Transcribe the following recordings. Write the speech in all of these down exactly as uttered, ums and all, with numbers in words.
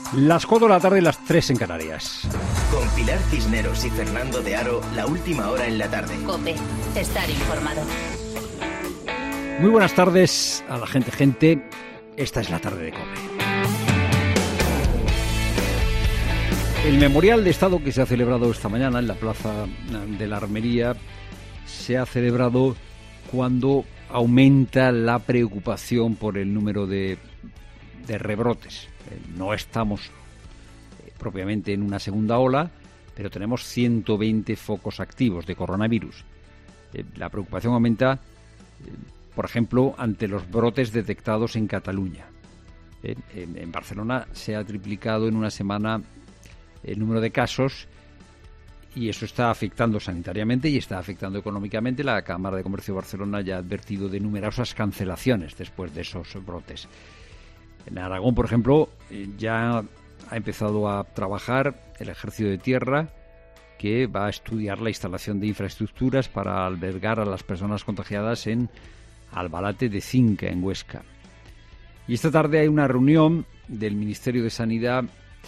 Las cuatro de la tarde y las tres en Canarias. Con Pilar Cisneros y Fernando de Aro, la última hora en la tarde. COPE, estar informado. Muy buenas tardes a la gente, gente. Esta es la tarde de COPE. El memorial de Estado que se ha celebrado esta mañana en la Plaza de la Armería se ha celebrado cuando aumenta la preocupación por el número de, de rebrotes. No estamos eh, propiamente en una segunda ola, pero tenemos ciento veinte focos activos de coronavirus. Eh, la preocupación aumenta, eh, por ejemplo, ante los brotes detectados en Cataluña. Eh, en, en Barcelona se ha triplicado en una semana el número de casos y eso está afectando sanitariamente y está afectando económicamente. La Cámara de Comercio de Barcelona ya ha advertido de numerosas cancelaciones después de esos brotes. En Aragón, por ejemplo, ya ha empezado a trabajar el Ejército de Tierra, que va a estudiar la instalación de infraestructuras para albergar a las personas contagiadas en Albalate de Cinca, en Huesca. Y esta tarde hay una reunión del Ministerio de Sanidad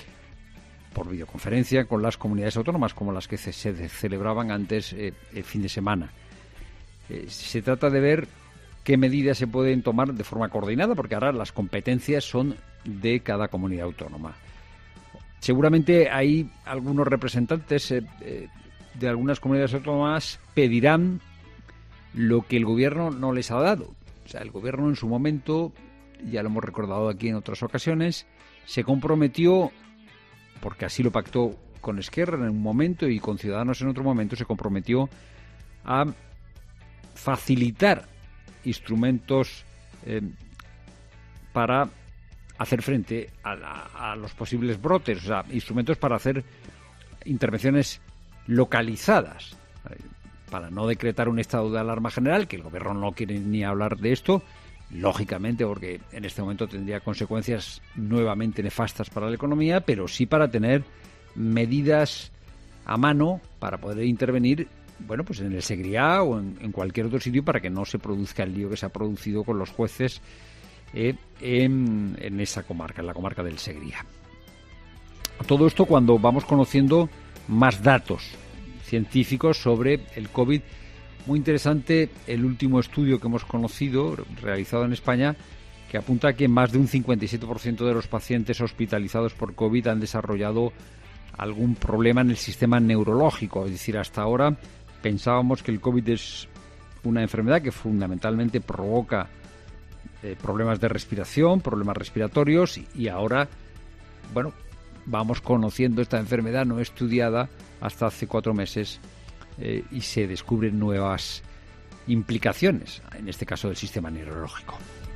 por videoconferencia con las comunidades autónomas, como las que se celebraban antes eh, el fin de semana. Eh, se trata de ver qué medidas se pueden tomar de forma coordinada, porque ahora las competencias son de cada comunidad autónoma. Seguramente hay algunos representantes eh, eh, de algunas comunidades autónomas pedirán lo que el gobierno no les ha dado. O sea, el gobierno en su momento, ya lo hemos recordado aquí en otras ocasiones, se comprometió, porque así lo pactó con Esquerra en un momento y con Ciudadanos en otro momento, se comprometió a facilitar instrumentos eh, para hacer frente a, la, a los posibles brotes, o sea, instrumentos para hacer intervenciones localizadas, eh, para no decretar un estado de alarma general, que el gobierno no quiere ni hablar de esto, lógicamente, porque en este momento tendría consecuencias nuevamente nefastas para la economía, pero sí para tener medidas a mano para poder intervenir, bueno, pues en el Segriá o en, en cualquier otro sitio, para que no se produzca el lío que se ha producido con los jueces eh, en, en esa comarca, en la comarca del Segriá. Todo esto cuando vamos conociendo más datos científicos sobre el COVID. Muy interesante el último estudio que hemos conocido, realizado en España, que apunta a que más de un cincuenta y siete por ciento de los pacientes hospitalizados por COVID han desarrollado algún problema en el sistema neurológico. Es decir, hasta ahora pensábamos que el COVID es una enfermedad que fundamentalmente provoca eh, problemas de respiración, problemas respiratorios, y, y ahora, bueno, vamos conociendo esta enfermedad no estudiada hasta hace cuatro meses eh, y se descubren nuevas implicaciones, en este caso del sistema neurológico.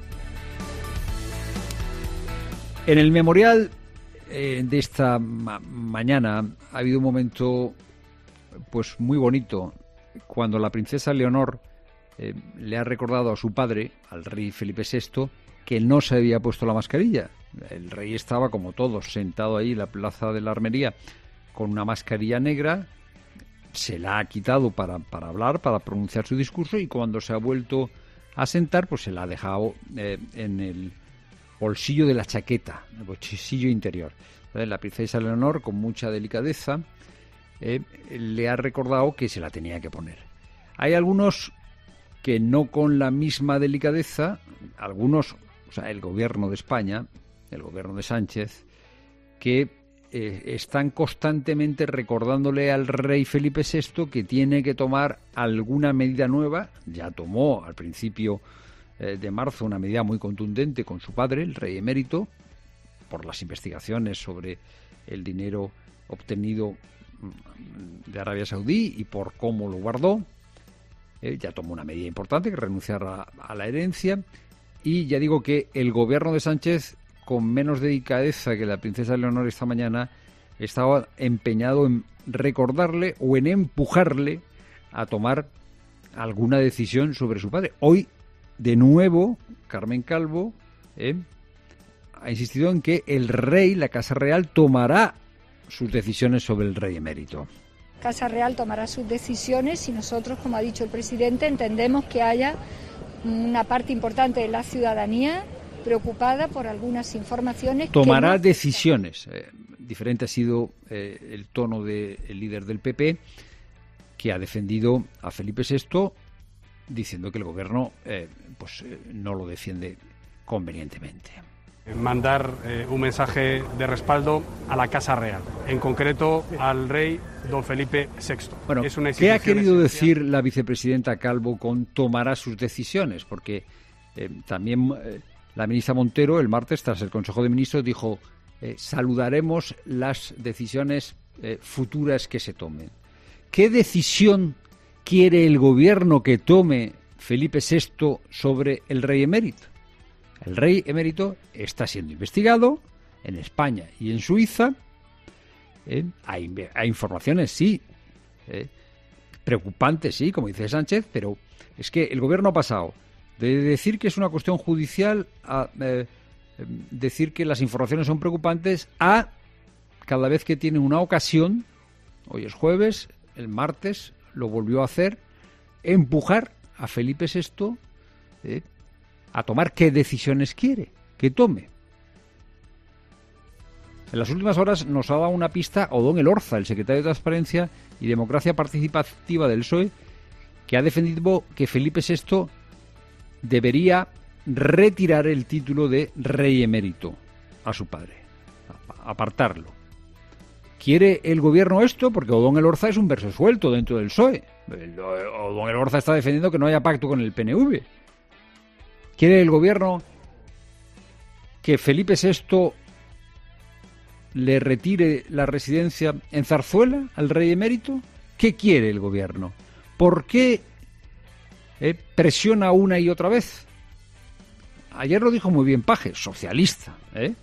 En el memorial eh, de esta ma- mañana ha habido un momento pues muy bonito, cuando la princesa Leonor eh, le ha recordado a su padre, al rey Felipe sexto, que no se había puesto la mascarilla. El rey estaba, como todos, sentado ahí en la Plaza de la Armería con una mascarilla negra, se la ha quitado para, para hablar, para pronunciar su discurso, y cuando se ha vuelto a sentar, pues se la ha dejado eh, en el bolsillo de la chaqueta, el bolsillo interior. Entonces, la princesa Leonor, con mucha delicadeza, Eh, le ha recordado que se la tenía que poner. Hay algunos que no con la misma delicadeza, algunos, o sea, el gobierno de España, el gobierno de Sánchez, que eh, están constantemente recordándole al rey Felipe sexto que tiene que tomar alguna medida nueva. Ya tomó al principio eh, de marzo una medida muy contundente con su padre, el rey emérito, por las investigaciones sobre el dinero obtenido de Arabia Saudí y por cómo lo guardó. Eh, ya tomó una medida importante, que renunciar a, a la herencia, y ya digo que el gobierno de Sánchez, con menos delicadeza que la princesa Leonor esta mañana, estaba empeñado en recordarle o en empujarle a tomar alguna decisión sobre su padre. Hoy, de nuevo, Carmen Calvo eh, ha insistido en que el rey, la Casa Real, tomará sus decisiones sobre el rey emérito. Casa Real tomará sus decisiones y nosotros, como ha dicho el presidente, entendemos que haya una parte importante de la ciudadanía preocupada por algunas informaciones. Tomará que no... decisiones. Eh, diferente ha sido eh, el tono del líder del P P, que ha defendido a Felipe sexto diciendo que el gobierno eh, pues eh, no lo defiende convenientemente. Mandar eh, un mensaje de respaldo a la Casa Real, en concreto al rey don Felipe sexto. Bueno, es una ¿qué ha querido esencial. decir la vicepresidenta Calvo con tomará sus decisiones? Porque eh, también eh, la ministra Montero el martes, tras el Consejo de Ministros, dijo eh, saludaremos las decisiones eh, futuras que se tomen. ¿Qué decisión quiere el gobierno que tome Felipe sexto sobre el rey emérito? El rey emérito está siendo investigado en España y en Suiza. Eh, hay, hay informaciones, sí, eh, preocupantes, sí, como dice Sánchez, pero es que el gobierno ha pasado de decir que es una cuestión judicial a eh, decir que las informaciones son preocupantes a, cada vez que tiene una ocasión, hoy es jueves, el martes lo volvió a hacer, empujar a Felipe sexto eh, a tomar qué decisiones quiere que tome. En las últimas horas nos ha dado una pista Odón Elorza, el secretario de Transparencia y Democracia Participativa del P S O E, que ha defendido que Felipe sexto debería retirar el título de rey emérito a su padre, apartarlo. ¿Quiere el gobierno esto? Porque Odón Elorza es un verso suelto dentro del P S O E. Odón Elorza está defendiendo que no haya pacto con el P N V. ¿Quiere el gobierno que Felipe sexto le retire la residencia en Zarzuela al rey emérito? ¿Qué quiere el gobierno? ¿Por qué eh, presiona una y otra vez? Ayer lo dijo muy bien Paje, socialista. ¿eh?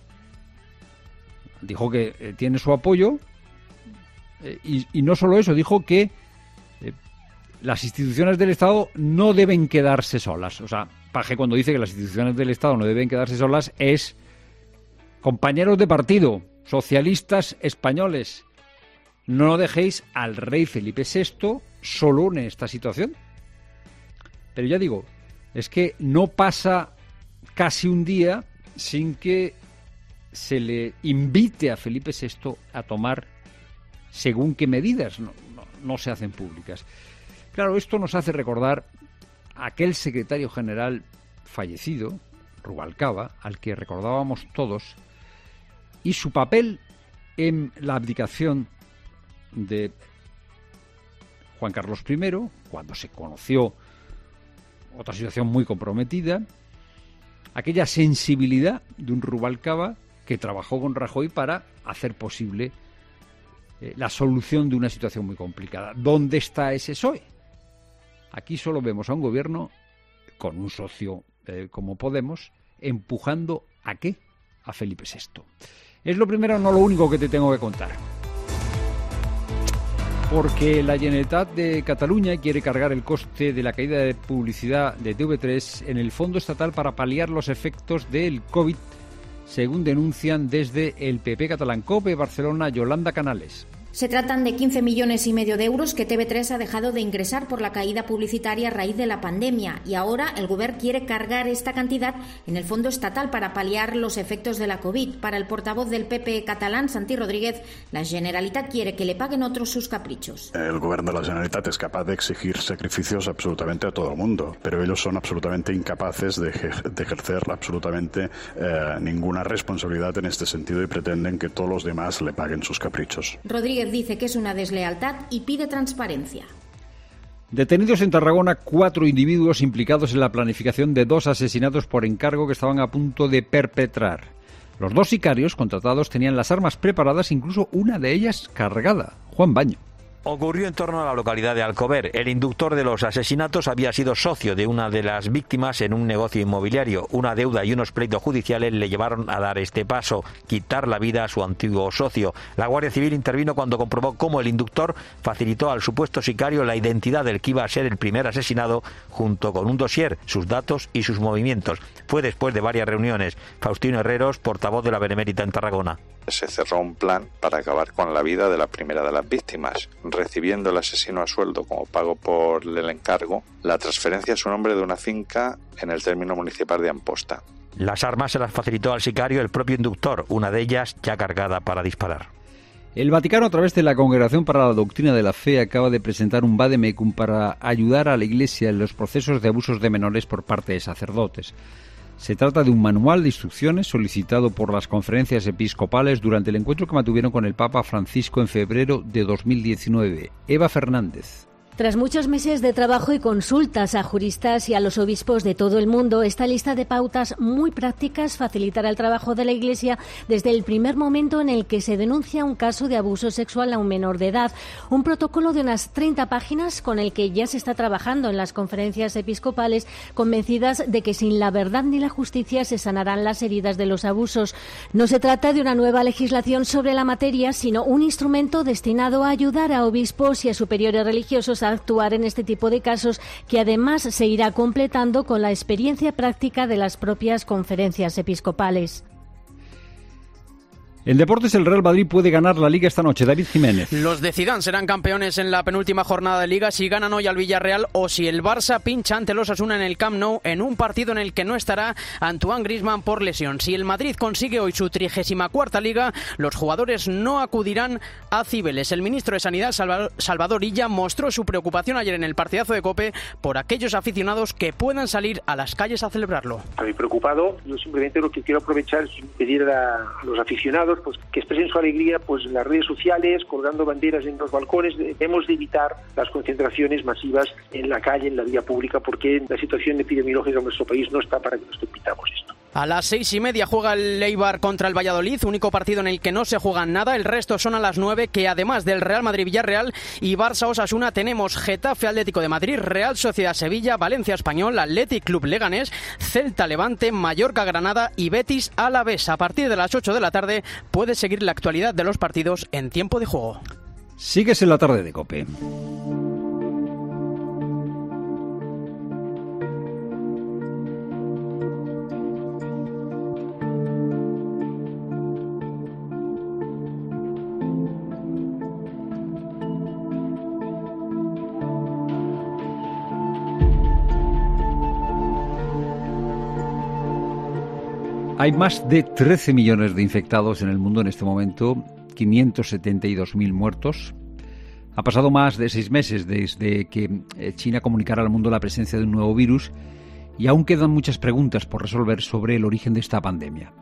Dijo que eh, tiene su apoyo eh, y, y no solo eso, dijo que eh, las instituciones del Estado no deben quedarse solas. O sea, Paje cuando dice que las instituciones del Estado no deben quedarse solas es compañeros de partido, socialistas españoles, no dejéis al rey Felipe sexto solo en esta situación. Pero ya digo, es que no pasa casi un día sin que se le invite a Felipe sexto a tomar según qué medidas, no, no, no se hacen públicas. Claro, esto nos hace recordar a aquel secretario general fallecido, Rubalcaba, al que recordábamos todos, y su papel en la abdicación de Juan Carlos primero, cuando se conoció otra situación muy comprometida, aquella sensibilidad de un Rubalcaba que trabajó con Rajoy para hacer posible eh, la solución de una situación muy complicada. ¿Dónde está ese P S O E? Aquí solo vemos a un gobierno con un socio eh, como Podemos empujando ¿a qué? A Felipe sexto. Es lo primero, no lo único que te tengo que contar. Porque la Generalitat de Cataluña quiere cargar el coste de la caída de publicidad de T V tres en el Fondo Estatal para paliar los efectos del COVID, según denuncian desde el P P catalán. COPE Barcelona, Yolanda Canales. Se tratan de quince millones y medio de euros que T V tres ha dejado de ingresar por la caída publicitaria a raíz de la pandemia y ahora el Govern quiere cargar esta cantidad en el Fondo Estatal para paliar los efectos de la COVID. Para el portavoz del P P catalán, Santi Rodríguez, la Generalitat quiere que le paguen otros sus caprichos. El Gobierno de la Generalitat es capaz de exigir sacrificios absolutamente a todo el mundo, pero ellos son absolutamente incapaces de, de ejercer absolutamente eh, ninguna responsabilidad en este sentido y pretenden que todos los demás le paguen sus caprichos. Rodríguez dice que es una deslealtad y pide transparencia. Detenidos en Tarragona cuatro individuos implicados en la planificación de dos asesinatos por encargo que estaban a punto de perpetrar. Los dos sicarios contratados tenían las armas preparadas, incluso una de ellas cargada. Juan Baño. Ocurrió en torno a la localidad de Alcover. El inductor de los asesinatos había sido socio de una de las víctimas en un negocio inmobiliario. Una deuda y unos pleitos judiciales le llevaron a dar este paso, quitar la vida a su antiguo socio. La Guardia Civil intervino cuando comprobó cómo el inductor facilitó al supuesto sicario la identidad del que iba a ser el primer asesinado, junto con un dossier, sus datos y sus movimientos. Fue después de varias reuniones. Faustino Herreros, portavoz de la Benemérita en Tarragona. Se cerró un plan para acabar con la vida de la primera de las víctimas, recibiendo el asesino a sueldo como pago por el encargo la transferencia a su nombre de una finca en el término municipal de Amposta. Las armas se las facilitó al sicario el propio inductor, una de ellas ya cargada para disparar. El Vaticano, a través de la Congregación para la Doctrina de la Fe, acaba de presentar un vademecum para ayudar a la Iglesia en los procesos de abusos de menores por parte de sacerdotes. Se trata de un manual de instrucciones solicitado por las conferencias episcopales durante el encuentro que mantuvieron con el Papa Francisco en febrero de dos mil diecinueve. Eva Fernández. Tras muchos meses de trabajo y consultas a juristas y a los obispos de todo el mundo, esta lista de pautas muy prácticas facilitará el trabajo de la Iglesia desde el primer momento en el que se denuncia un caso de abuso sexual a un menor de edad. Un protocolo de unas treinta páginas con el que ya se está trabajando en las conferencias episcopales, convencidas de que sin la verdad ni la justicia se sanarán las heridas de los abusos. No se trata de una nueva legislación sobre la materia, sino un instrumento destinado a ayudar a obispos y a superiores religiosos a actuar en este tipo de casos, que además se irá completando con la experiencia práctica de las propias conferencias episcopales. En deportes, el Real Madrid puede ganar la Liga esta noche. David Jiménez. Los de Zidane serán campeones en la penúltima jornada de Liga si ganan hoy al Villarreal o si el Barça pincha ante los Osasuna en el Camp Nou en un partido en el que no estará Antoine Griezmann por lesión. Si el Madrid consigue hoy su trigésima cuarta Liga, los jugadores no acudirán a Cibeles. El ministro de Sanidad, Salvador Illa, mostró su preocupación ayer en el partidazo de COPE por aquellos aficionados que puedan salir a las calles a celebrarlo. Estoy preocupado. Yo simplemente lo que quiero aprovechar es pedir a los aficionados pues que expresen su alegría pues en las redes sociales, colgando banderas en los balcones. Debemos de evitar las concentraciones masivas en la calle, en la vía pública, porque la situación epidemiológica de nuestro país no está para que nos permitamos esto. A las seis y media juega el Eibar contra el Valladolid, único partido en el que no se juega nada. El resto son a las nueve, que además del Real Madrid-Villarreal y Barça-Osasuna tenemos Getafe-Atlético de Madrid, Real Sociedad-Sevilla, Valencia-Español, Athletic Club Leganés, Celta-Levante, Mallorca-Granada y Betis-Alavés. A partir de las ocho de la tarde puedes seguir la actualidad de los partidos en tiempo de juego. Sigues en la tarde de COPE. Hay más de trece millones de infectados en el mundo en este momento, quinientos setenta y dos mil muertos. Ha pasado más de seis meses desde que China comunicara al mundo la presencia de un nuevo virus y aún quedan muchas preguntas por resolver sobre el origen de esta pandemia.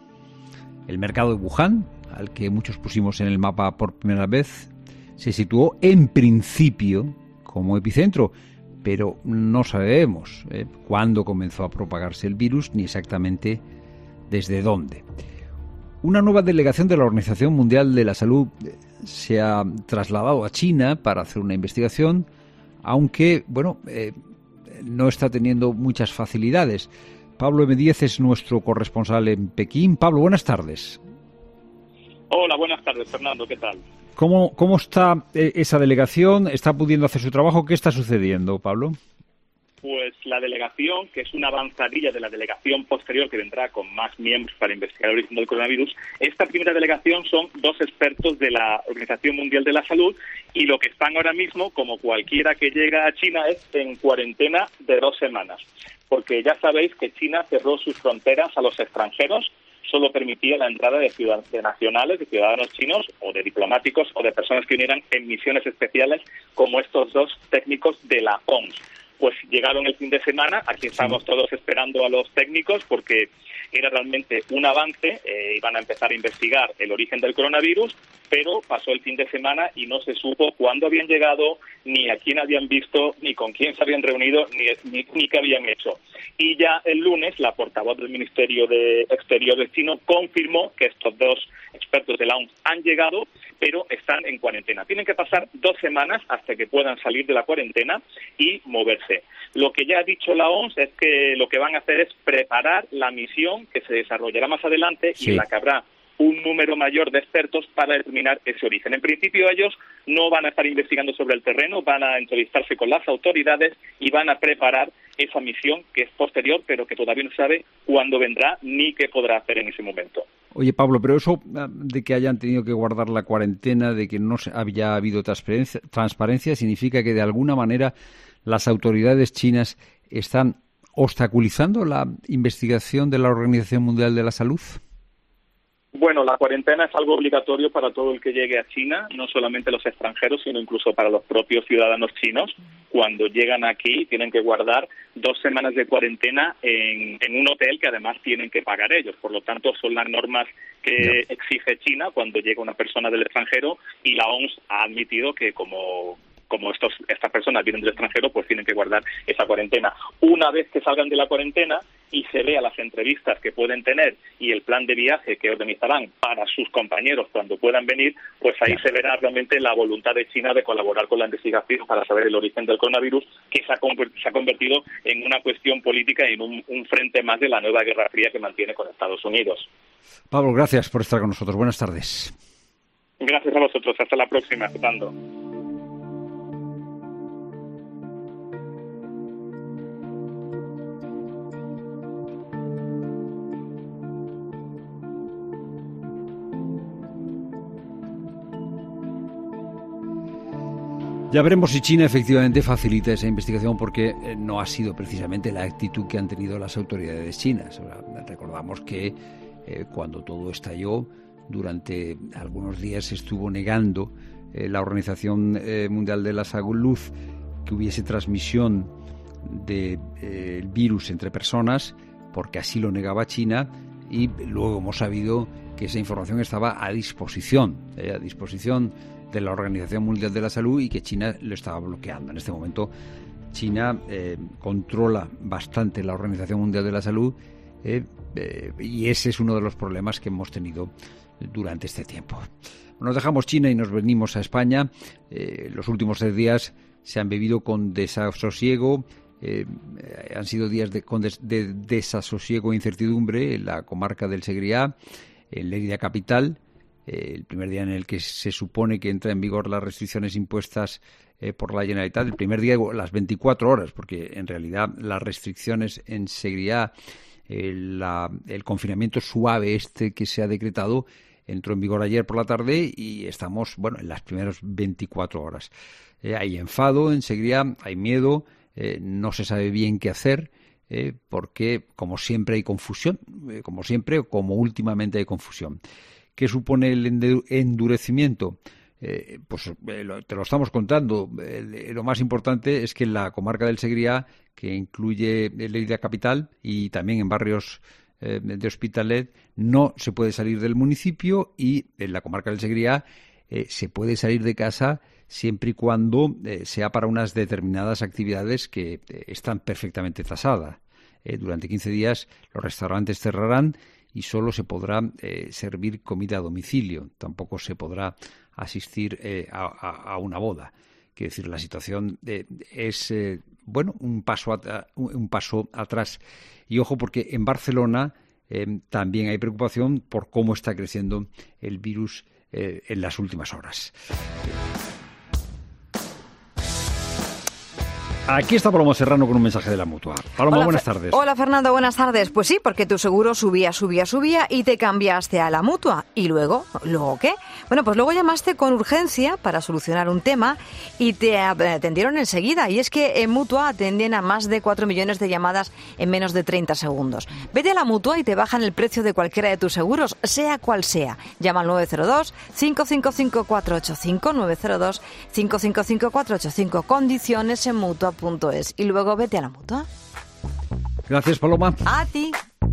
El mercado de Wuhan, al que muchos pusimos en el mapa por primera vez, se situó en principio como epicentro, pero no sabemos eh, cuándo comenzó a propagarse el virus ni exactamente desde dónde. Una nueva delegación de la Organización Mundial de la Salud se ha trasladado a China para hacer una investigación, aunque, bueno, eh, no está teniendo muchas facilidades. Pablo M. Díez es nuestro corresponsal en Pekín. Pablo, buenas tardes. Hola, buenas tardes, Fernando, ¿qué tal? ¿Cómo, cómo está eh, esa delegación? ¿Está pudiendo hacer su trabajo? ¿Qué está sucediendo, Pablo? Pues la delegación, que es una avanzadilla de la delegación posterior que vendrá con más miembros para investigar el origen del coronavirus, esta primera delegación son dos expertos de la Organización Mundial de la Salud y lo que están ahora mismo, como cualquiera que llega a China, es en cuarentena de dos semanas. Porque ya sabéis que China cerró sus fronteras a los extranjeros, solo permitía la entrada de ciudadanos de nacionales, de ciudadanos chinos o de diplomáticos o de personas que vinieran en misiones especiales como estos dos técnicos de la O M S. Pues llegaron el fin de semana, aquí estamos todos esperando a los técnicos porque era realmente un avance, eh, iban a empezar a investigar el origen del coronavirus, pero pasó el fin de semana y no se supo cuándo habían llegado, ni a quién habían visto, ni con quién se habían reunido, ni, ni, ni qué habían hecho. Y ya el lunes, la portavoz del Ministerio de Exteriores chino confirmó que estos dos expertos de la O M S han llegado, pero están en cuarentena. Tienen que pasar dos semanas hasta que puedan salir de la cuarentena y moverse. Lo que ya ha dicho la O M S es que lo que van a hacer es preparar la misión que se desarrollará más adelante sí. y en la que habrá un número mayor de expertos para determinar ese origen. En principio ellos no van a estar investigando sobre el terreno, van a entrevistarse con las autoridades y van a preparar esa misión que es posterior, pero que todavía no sabe cuándo vendrá ni qué podrá hacer en ese momento. Oye, Pablo, pero eso de que hayan tenido que guardar la cuarentena, de que no haya habido transparencia, transparencia significa que de alguna manera las autoridades chinas están obstaculizando la investigación de la Organización Mundial de la Salud? Bueno, la cuarentena es algo obligatorio para todo el que llegue a China, no solamente los extranjeros, sino incluso para los propios ciudadanos chinos. Cuando llegan aquí tienen que guardar dos semanas de cuarentena en, en un hotel que además tienen que pagar ellos. Por lo tanto, son las normas que exige China cuando llega una persona del extranjero, y la O M S ha admitido que como... como estos, estas personas vienen del extranjero, pues tienen que guardar esa cuarentena. Una vez que salgan de la cuarentena y se vea las entrevistas que pueden tener y el plan de viaje que organizarán para sus compañeros cuando puedan venir, pues ahí se verá realmente la voluntad de China de colaborar con la investigación para saber el origen del coronavirus, que se ha, se ha convertido en una cuestión política y en un, un frente más de la nueva Guerra Fría que mantiene con Estados Unidos. Pablo, gracias por estar con nosotros. Buenas tardes. Gracias a vosotros. Hasta la próxima, Fernando. Ya veremos si China efectivamente facilita esa investigación, porque no ha sido precisamente la actitud que han tenido las autoridades chinas. Recordamos que eh, cuando todo estalló, durante algunos días se estuvo negando eh, la Organización eh, Mundial de la Salud que hubiese transmisión del de, eh, virus entre personas, porque así lo negaba China, y luego hemos sabido que esa información estaba a disposición, eh, a disposición de la Organización Mundial de la Salud, y que China lo estaba bloqueando. En este momento China eh, controla bastante la Organización Mundial de la Salud eh, eh, y ese es uno de los problemas que hemos tenido durante este tiempo. Nos dejamos China y nos venimos a España. Eh, los últimos tres días se han vivido con desasosiego, eh, han sido días de, con des, de desasosiego e incertidumbre en la comarca del Segriá, en Lérida capital. Eh, el primer día en el que se supone que entra en vigor las restricciones impuestas eh, por la Generalitat, el primer día las veinticuatro horas, porque en realidad las restricciones en Segriá, eh, la, el confinamiento suave este que se ha decretado, entró en vigor ayer por la tarde y estamos, bueno, en las primeras veinticuatro horas. Eh, hay enfado en Segriá, hay miedo, eh, no se sabe bien qué hacer, eh, porque como siempre hay confusión, eh, como siempre o como últimamente hay confusión. ¿Qué supone el endurecimiento? Eh, pues eh, lo, te lo estamos contando. Eh, lo más importante es que en la comarca del Segriá, que incluye Lérida capital y también en barrios eh, de Hospitalet, no se puede salir del municipio, y en la comarca del Segriá eh, se puede salir de casa siempre y cuando eh, sea para unas determinadas actividades que eh, están perfectamente tasadas. Eh, durante quince días los restaurantes cerrarán y solo se podrá eh, servir comida a domicilio. Tampoco se podrá asistir eh, a, a, a una boda. Quiero decir, la situación eh, es eh, bueno un paso at- un paso atrás. Y ojo, porque en Barcelona eh, también hay preocupación por cómo está creciendo el virus eh, en las últimas horas. Aquí está Paloma Serrano con un mensaje de la Mutua. Paloma, Hola, buenas Fe- tardes. Hola, Fernando, buenas tardes. Pues sí, porque tu seguro subía, subía, subía y te cambiaste a la Mutua. ¿Y luego? ¿Luego qué? Bueno, pues luego llamaste con urgencia para solucionar un tema y te atendieron enseguida. Y es que en Mutua atienden a más de cuatro millones de llamadas en menos de treinta segundos. Vete a la Mutua y te bajan el precio de cualquiera de tus seguros, sea cual sea. Llama al nueve cero dos, cinco cinco cinco, cuatro ocho cinco, nueve cero dos, cinco cinco cinco, cuatro ocho cinco. Condiciones en Mutua punto es. Y luego vete a la Mutua. Gracias, Paloma. A ti.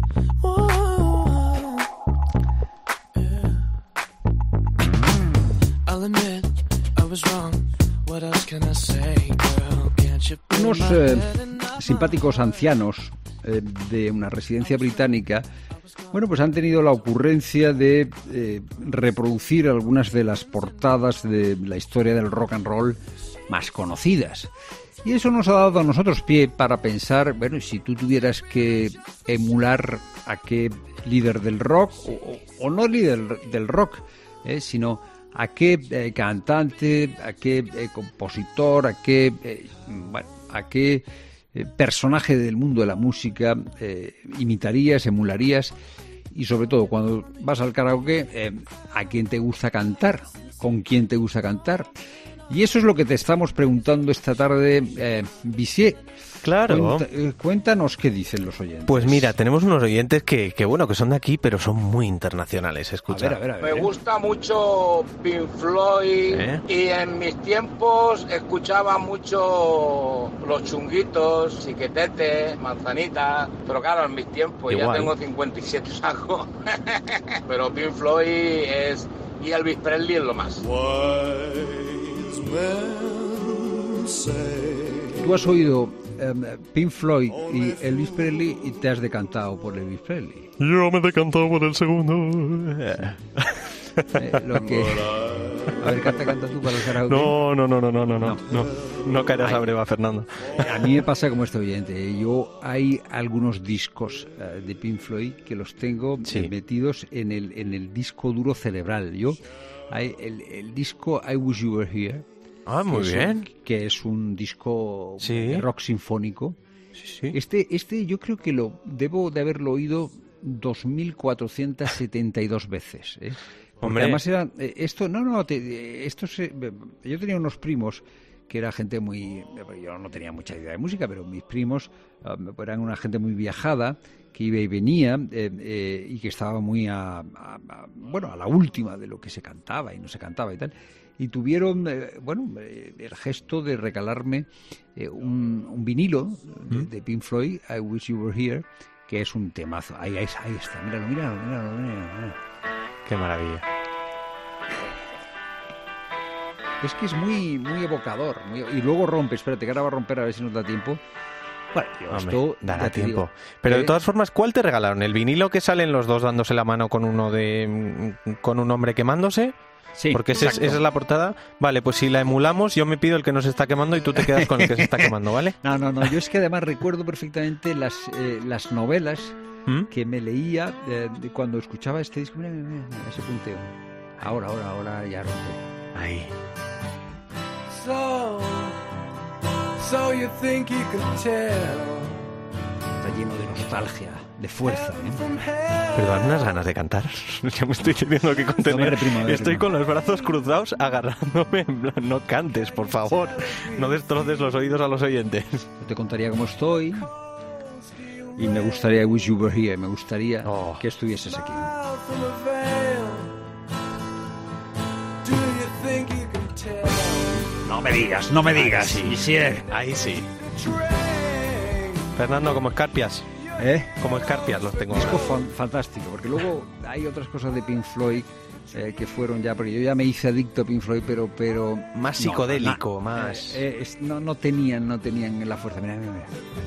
Unos eh, simpáticos ancianos eh, de una residencia británica, bueno, pues han tenido la ocurrencia de eh, reproducir algunas de las portadas de la historia del rock and roll más conocidas. Y eso nos ha dado a nosotros pie para pensar, bueno, si tú tuvieras que emular a qué líder del rock, o, o, o no líder del rock, eh, sino a qué eh, cantante, a qué eh, compositor, a qué, eh, bueno, a qué eh, personaje del mundo de la música eh, imitarías, emularías, y sobre todo cuando vas al karaoke, eh, a quién te gusta cantar, con quién te gusta cantar. Y eso es lo que te estamos preguntando esta tarde, eh, Visier. Claro. Cuenta, eh, cuéntanos qué dicen los oyentes. Pues mira, tenemos unos oyentes que, que bueno, que son de aquí, pero son muy internacionales. Escucha. A ver, a ver, a ver, Me ¿eh? gusta mucho Pink Floyd ¿Eh? y en mis tiempos escuchaba mucho Los Chunguitos, Chiquetete, Manzanita, pero claro, en mis tiempos Igual. ya tengo cincuenta y siete años, pero Pink Floyd es y Elvis Presley es lo más. Tú has oído um, Pink Floyd y Elvis Presley y te has decantado por Elvis Presley. Yo me he decantado por el segundo. Eh, lo que... A ver, canta, canta tú para el karaoke. No, no, no, no, no, no, no, no, no caerás Ay. a breva, Fernando. A mí me pasa como este oyente. Yo hay algunos discos uh, de Pink Floyd que los tengo Sí. eh, metidos en el en el disco duro cerebral. Yo hay el, el disco I Wish You Were Here. Ah, muy que es bien. un- que es un disco Sí. de rock sinfónico. Sí, sí. Este este yo creo que lo debo de haberlo oído dos mil cuatrocientas setenta y dos veces. ¿eh? Porque Hombre. además era eh, esto no no te, esto se, yo tenía unos primos que era gente muy... Yo no tenía mucha idea de música, pero mis primos um, eran una gente muy viajada, que iba y venía eh, eh, y que estaba muy a, a, a, bueno, a la última de lo que se cantaba y no se cantaba y tal. Y tuvieron, eh, bueno, eh, el gesto de regalarme eh, un, un vinilo de, de Pink Floyd, I Wish You Were Here, que es un temazo. Ahí, ahí, ahí está, míralo, míralo, míralo, míralo, míralo. Qué maravilla. Es que es muy muy evocador. Muy, y luego rompe, espérate, que ahora va a romper a ver si nos da tiempo. Bueno, tío, Hombre, esto dará ya te tiempo. digo, Pero eh, de todas formas, ¿cuál te regalaron? ¿El vinilo que salen los dos dándose la mano con uno de con un hombre quemándose? Sí, porque ese es- exacto. esa es la portada. Vale, pues si la emulamos, yo me pido el que no se está quemando y tú te quedas con el que se está quemando, ¿vale? No, no, no. Yo es que además recuerdo perfectamente las, eh, las novelas ¿Mm? que me leía eh, de cuando escuchaba este disco. Mira, mira, mira, ese punteo. Ahora, ahora, ahora ya rompe. Ahí. So, so you think you could tell Está lleno de nostalgia, de fuerza. ¿eh? Pero dan unas ganas de cantar. Ya me estoy teniendo que contener. No me reprimo, me Estoy reprimo. con los brazos cruzados agarrándome. En plan, no cantes, por favor. No destroces los oídos a los oyentes. Yo te contaría cómo estoy. Y me gustaría, I Wish You Were Here, me gustaría Oh. que estuvieses aquí. from a veil. Do you think you can tell? No me digas, no me digas, Ahí sí. Visier. Ahí sí. Fernando, como escarpias. ¿Eh? Como escarpias los tengo Disco ahora. fan- fantástico, porque luego hay otras cosas de Pink Floyd eh, que fueron ya, porque yo ya me hice adicto a Pink Floyd, pero... pero Más no, psicodélico, na- más... eh, eh, es- no, no tenían, no tenían la fuerza. Mira, mira, mira.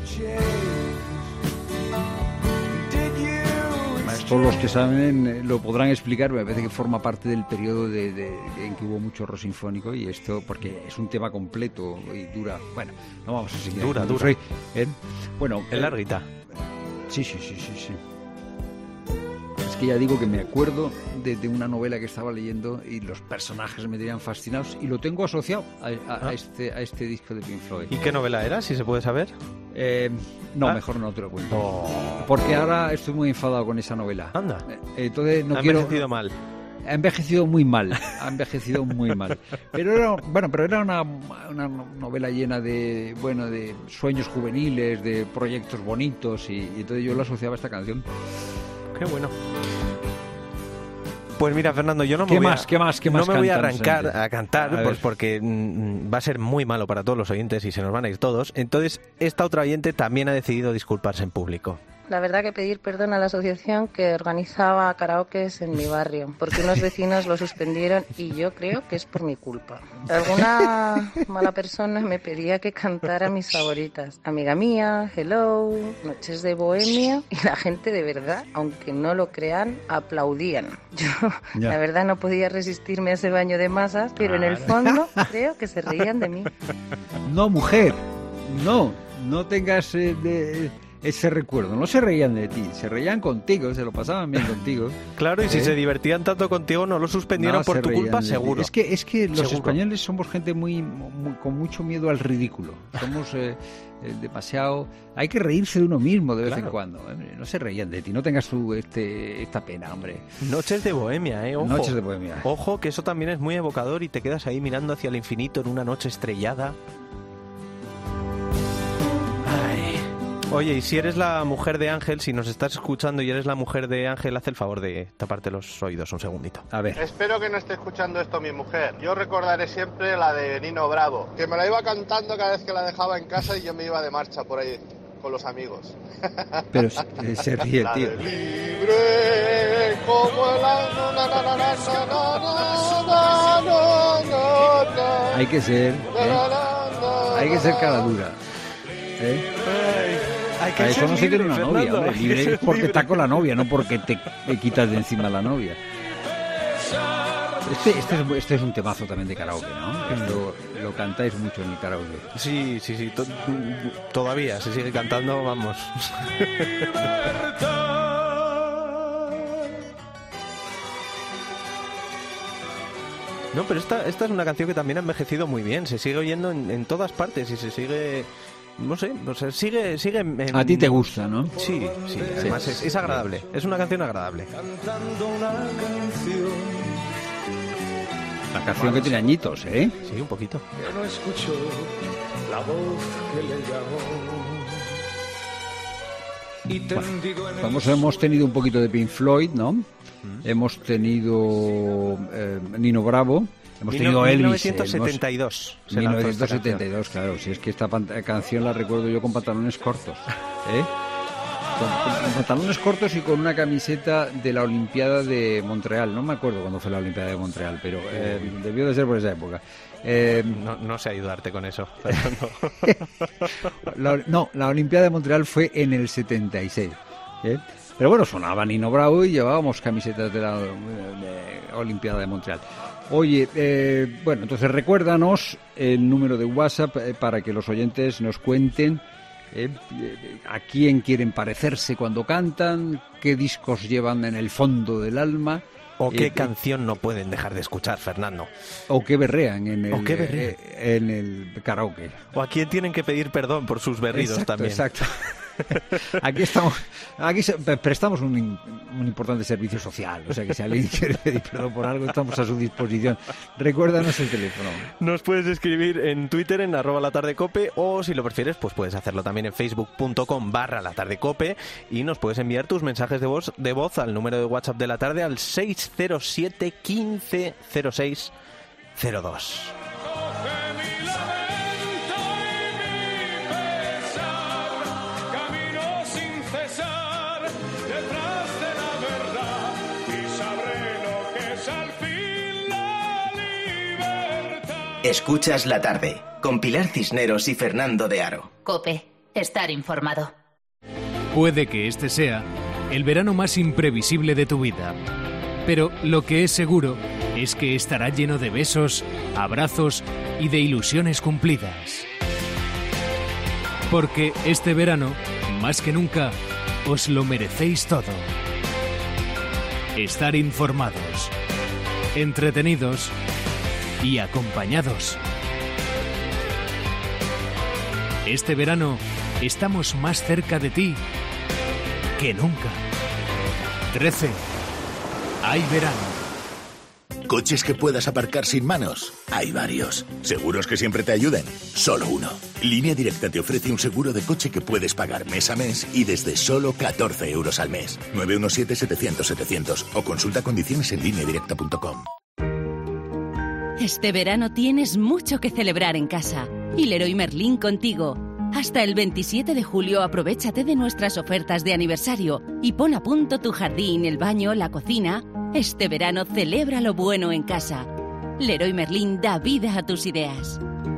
Más, todos los que saben eh, lo podrán explicar, me parece que forma parte del periodo de, de- en que hubo mucho rock sinfónico y esto, porque es un tema completo y dura... Bueno, no vamos a seguir. Dura, con dura. Floyd, ¿eh? Bueno, Es eh, larguita. Sí, sí, sí, sí, sí. Es que ya digo que me acuerdo de, de una novela que estaba leyendo y los personajes me tenían fascinados y lo tengo asociado a, a- a Ah. este, a este disco de Pink Floyd. ¿Y qué novela era, si se puede saber? Eh, no, ¿Ah? mejor no te lo cuento. Oh. Porque ahora estoy muy enfadado con esa novela. Anda. Eh, entonces no ha quiero... envejecido mal. Ha envejecido muy mal, ha envejecido muy mal. Pero era, bueno, pero era una, una novela llena de, bueno, de sueños juveniles, de proyectos bonitos y, y entonces yo lo asociaba a esta canción. Qué bueno. Pues mira, Fernando, yo no me ¿Qué voy más, a, qué más, qué no más me voy a cantan, arrancar Sánchez? a cantar, A ver. pues porque mm, va a ser muy malo para todos los oyentes y se nos van a ir todos. Entonces, esta otra oyente también ha decidido disculparse en público. La verdad que pedir perdón a la asociación que organizaba karaokes en mi barrio, porque unos vecinos lo suspendieron y yo creo que es por mi culpa. Alguna mala persona me pedía que cantara mis favoritas. Amiga mía, Hello, Noches de Bohemia, y la gente de verdad, aunque no lo crean, aplaudían. Yo, Ya. la verdad, no podía resistirme a ese baño de masas, pero en el fondo creo que se reían de mí. No, mujer, no, no tengas eh, de- ese recuerdo. No se reían de ti, se reían contigo, se lo pasaban bien contigo. Claro, y si ¿Eh? se divertían tanto contigo, no lo suspendieron No, por se tu reían culpa, de ti. seguro. Es que, es que los Seguro. españoles somos gente muy, muy con mucho miedo al ridículo. Somos eh, eh, demasiado... Hay que reírse de uno mismo de vez Claro. en cuando. Hombre, no se reían de ti, no tengas tu, este, esta pena, hombre. Noches de bohemia, ¿eh? Ojo. Noches de bohemia. Ojo, que eso también es muy evocador y te quedas ahí mirando hacia el infinito en una noche estrellada. Ay. Oye, y si eres la mujer de Ángel, si nos estás escuchando y eres la mujer de Ángel, haz el favor de taparte los oídos un segundito. A ver. Espero que no esté escuchando esto mi mujer. Yo recordaré siempre la de Nino Bravo, que me la iba cantando cada vez que la dejaba en casa y yo me iba de marcha por ahí con los amigos. Pero eh, se ríe, La tío. de libre como el año, na, na, na, na, na, na, na, na, na. Hay que ser, ¿eh? Hay que ser cara dura. ¿Eh? Hay A eso no se tiene una novia, Fernando, hombre. hay que Libre ser es porque libre. está con la novia, no porque te, te quitas de encima la novia. Este, este, es, este es un temazo también de karaoke, ¿no? Esto lo cantáis mucho en el karaoke. Sí, sí, sí. to- todavía se sigue cantando, vamos. No, pero esta, esta es una canción que también ha envejecido muy bien. Se sigue oyendo en, en todas partes y se sigue... No sé, o sea, sigue, sigue en- en- A ti te gusta, ¿no? Sí, sí. Además es, es agradable. Es una canción agradable. Cantando una canción La canción que tiene añitos, ¿eh? Sí, un poquito. que no escuchó la voz que le llamó. Y tendido en el Vamos, hemos tenido un poquito de Pink Floyd, ¿no? Hemos tenido eh, Nino Bravo. Hemos Mil- tenido Elvis. mil novecientos setenta y dos se Hemos, lanzó mil esta novecientos setenta y dos, claro. Si es que esta pan- canción la recuerdo yo con pantalones cortos. ¿Eh? Con, con pantalones cortos y con una camiseta de la Olimpiada de Montreal. No me acuerdo cuándo fue la Olimpiada de Montreal, pero eh, debió de ser por esa época. Eh, No, no sé ayudarte con eso. la, no, la Olimpiada de Montreal fue en el setenta y seis. ¿eh? Pero bueno, sonaba Nino Bravo y llevábamos camisetas de la de Olimpiada de Montreal. Oye, eh, bueno, entonces recuérdanos el número de WhatsApp eh, para que los oyentes nos cuenten eh, eh, a quién quieren parecerse cuando cantan, qué discos llevan en el fondo del alma. ¿O qué eh, canción no pueden dejar de escuchar, Fernando? O qué berrean en el, ¿O qué berrean? eh, en el karaoke. ¿O a quién tienen que pedir perdón por sus berridos Exacto, también? Exacto. Aquí estamos, aquí se- prestamos un, in- un importante servicio social, o sea que si alguien quiere pedir perdón por algo estamos a su disposición. Recuérdanos el teléfono. Nos puedes escribir en Twitter en arroba latardecope o si lo prefieres pues puedes hacerlo también en facebook.com barra latardecope y nos puedes enviar tus mensajes de voz, de voz al número de WhatsApp de la tarde al seis cero siete quince cero seis cero dos. camino sin cesar detrás de la verdad y sabré lo que es al fin la libertad. Escuchas la tarde con Pilar Cisneros y Fernando de Aro. Cope, estar informado. Puede que este sea el verano más imprevisible de tu vida, pero lo que es seguro es que estará lleno de besos, abrazos y de ilusiones cumplidas. Porque este verano, más que nunca, os lo merecéis todo. Estar informados, entretenidos y acompañados. Este verano estamos más cerca de ti que nunca. trece. Hay verano. ¿Coches que puedas aparcar sin manos? Hay varios. ¿Seguros que siempre te ayuden? Solo uno. Línea Directa te ofrece un seguro de coche que puedes pagar mes a mes y desde solo catorce euros al mes. nueve uno siete, setecientos, setecientos o consulta condiciones en línea directa punto com. Este verano tienes mucho que celebrar en casa y Leroy Merlin contigo. Hasta el veintisiete de julio aprovéchate de nuestras ofertas de aniversario y pon a punto tu jardín, el baño, la cocina. Este verano celebra lo bueno en casa. Leroy Merlin da vida a tus ideas.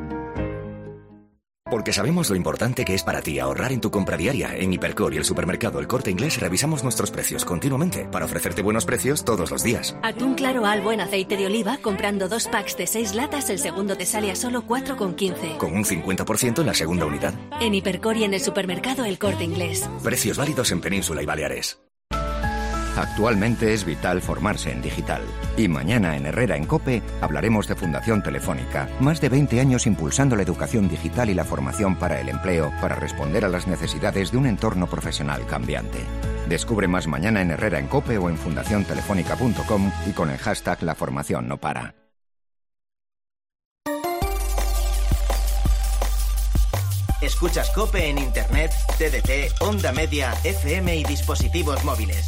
Porque sabemos lo importante que es para ti ahorrar en tu compra diaria. En Hipercor y el supermercado El Corte Inglés revisamos nuestros precios continuamente para ofrecerte buenos precios todos los días. Atún claro Albo en aceite de oliva, comprando dos packs de seis latas, el segundo te sale a solo cuatro con quince. Con un cincuenta por ciento en la segunda unidad. En Hipercor y en el supermercado El Corte Inglés. Precios válidos en Península y Baleares. Actualmente es vital formarse en digital. Y mañana en Herrera en COPE hablaremos de Fundación Telefónica. Más de veinte años impulsando la educación digital y la formación para el empleo para responder a las necesidades de un entorno profesional cambiante. Descubre más mañana en Herrera en COPE o en fundación telefónica punto com y con el hashtag La Formación No Para. Escuchas COPE en Internet, T D T, Onda Media, F M y dispositivos móviles.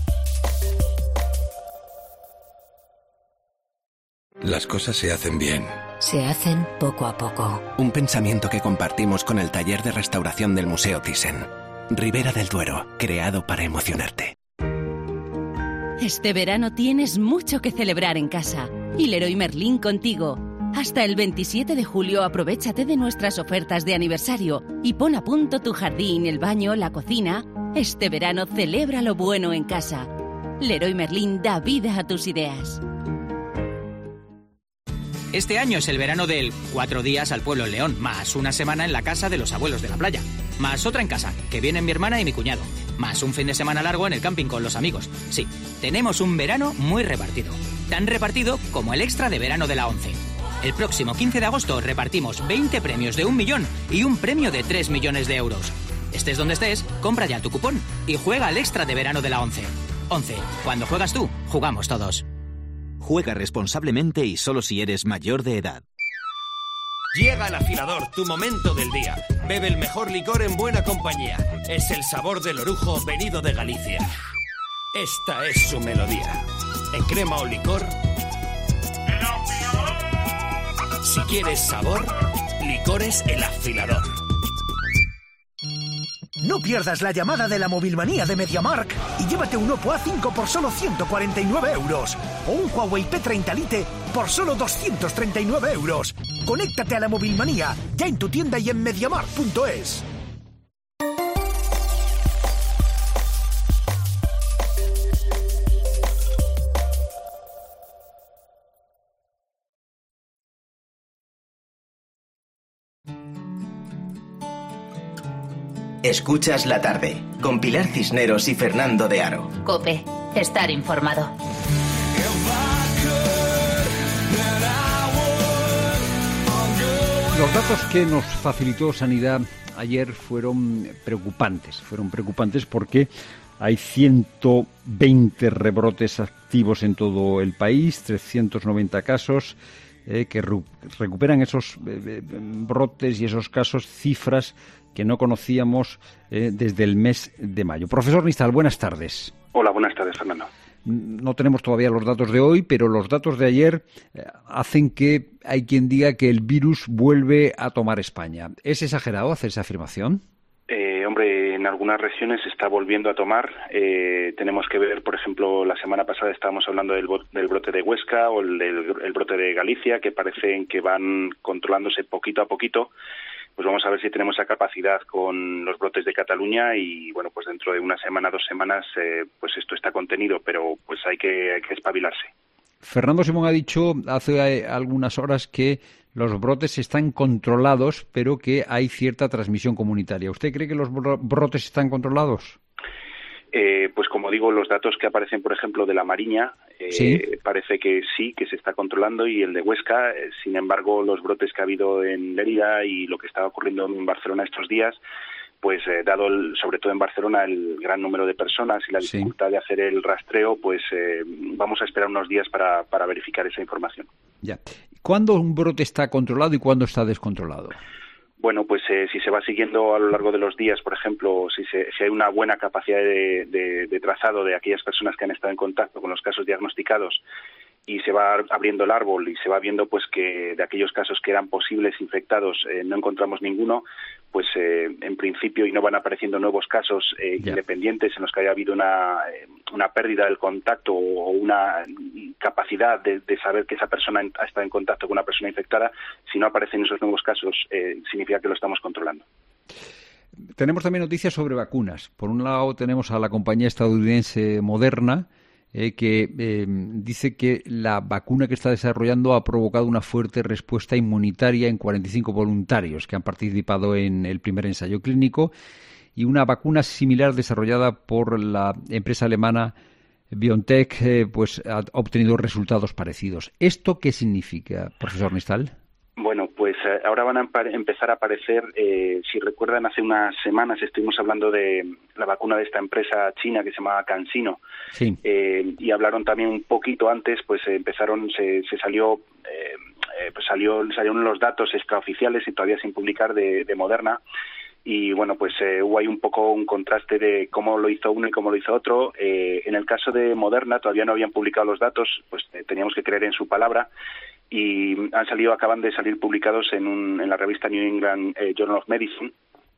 Las cosas se hacen bien. Se hacen poco a poco. Un pensamiento que compartimos con el taller de restauración del Museo Thyssen. Ribera del Duero, creado para emocionarte. Este verano tienes mucho que celebrar en casa. Y Leroy Merlin contigo. Hasta el veintisiete de julio aprovéchate de nuestras ofertas de aniversario y pon a punto tu jardín, el baño, la cocina. Este verano celebra lo bueno en casa. Leroy Merlin da vida a tus ideas. Este año es el verano del cuatro días al pueblo en León, más una semana en la casa de los abuelos de la playa, más otra en casa, que vienen mi hermana y mi cuñado, más un fin de semana largo en el camping con los amigos. Sí, tenemos un verano muy repartido, tan repartido como el extra de verano de la ONCE. El próximo quince de agosto repartimos veinte premios de un millón y un premio de tres millones de euros. Estés donde estés, compra ya tu cupón y juega al extra de verano de la ONCE. ONCE, cuando juegas tú, jugamos todos. Juega responsablemente y solo si eres mayor de edad. Llega el afilador, tu momento del día. Bebe el mejor licor en buena compañía. Es el sabor del orujo venido de Galicia. Esta es su melodía. En crema o licor. ¡El afilador! Si quieres sabor, licores El Afilador. No pierdas la llamada de la Movilmanía de MediaMarkt y llévate un Oppo A cinco por solo ciento cuarenta y nueve euros o un Huawei P treinta Lite por solo doscientos treinta y nueve euros. Conéctate a la Movilmanía ya en tu tienda y en mediamarkt punto es. Escuchas la tarde, con Pilar Cisneros y Fernando de Aro. COPE, estar informado. Los datos que nos facilitó Sanidad ayer fueron preocupantes. Fueron preocupantes porque hay ciento veinte rebrotes activos en todo el país, trescientos noventa casos eh, que ru- recuperan esos eh, brotes y esos casos, cifras que no conocíamos eh, desde el mes de mayo. Profesor Nistal, buenas tardes. Hola, buenas tardes, Fernando. No tenemos todavía los datos de hoy, pero los datos de ayer eh, hacen que hay quien diga que el virus vuelve a tomar España. ¿Es exagerado hacer esa afirmación? Eh, hombre, en algunas regiones se está volviendo a tomar. Eh, tenemos que ver, por ejemplo, la semana pasada estábamos hablando del, del brote de Huesca o el, del, el brote de Galicia, que parecen que van controlándose poquito a poquito. Pues vamos a ver si tenemos esa capacidad con los brotes de Cataluña y, bueno, pues dentro de una semana, dos semanas, eh, pues esto está contenido, pero pues hay que, hay que espabilarse. Fernando Simón ha dicho hace algunas horas que los brotes están controlados, pero que hay cierta transmisión comunitaria. ¿Usted cree que los brotes están controlados? Eh, pues como digo, los datos que aparecen, por ejemplo, de La Mariña, eh, ¿sí? Parece que sí, que se está controlando, y el de Huesca, eh, sin embargo, los brotes que ha habido en Lérida y lo que está ocurriendo en Barcelona estos días, pues eh, dado el, sobre todo en Barcelona el gran número de personas y la dificultad sí. de hacer el rastreo, pues eh, vamos a esperar unos días para, para verificar esa información. Ya. ¿Cuándo un brote está controlado y cuándo está descontrolado? Bueno, pues eh, si se va siguiendo a lo largo de los días, por ejemplo, si, se, si hay una buena capacidad de, de, de trazado de aquellas personas que han estado en contacto con los casos diagnosticados y se va abriendo el árbol y se va viendo pues que de aquellos casos que eran posibles infectados eh, no encontramos ninguno, pues eh, en principio, y no van apareciendo nuevos casos eh, independientes en los que haya habido una, una pérdida del contacto o una capacidad de, de saber que esa persona ha estado en contacto con una persona infectada. Si no aparecen esos nuevos casos, eh, significa que lo estamos controlando. Tenemos también noticias sobre vacunas. Por un lado tenemos a la compañía estadounidense Moderna, eh, que eh, dice que la vacuna que está desarrollando ha provocado una fuerte respuesta inmunitaria en cuarenta y cinco voluntarios que han participado en el primer ensayo clínico, y una vacuna similar desarrollada por la empresa alemana BioNTech eh, pues ha obtenido resultados parecidos. ¿Esto qué significa, profesor Nistal? Bueno, pues eh, ahora van a empa- empezar a aparecer, eh, si recuerdan, hace unas semanas estuvimos hablando de la vacuna de esta empresa china que se llama CanSino. Sí. Eh, y hablaron también un poquito antes, pues eh, empezaron, se, se salió, eh, eh, pues salió, salieron los datos extraoficiales y todavía sin publicar de, de Moderna. Y bueno, pues eh, hubo ahí un poco un contraste de cómo lo hizo uno y cómo lo hizo otro. Eh, en el caso de Moderna todavía no habían publicado los datos, pues eh, teníamos que creer en su palabra. Y han salido, acaban de salir publicados en, un, en la revista New England eh, Journal of Medicine.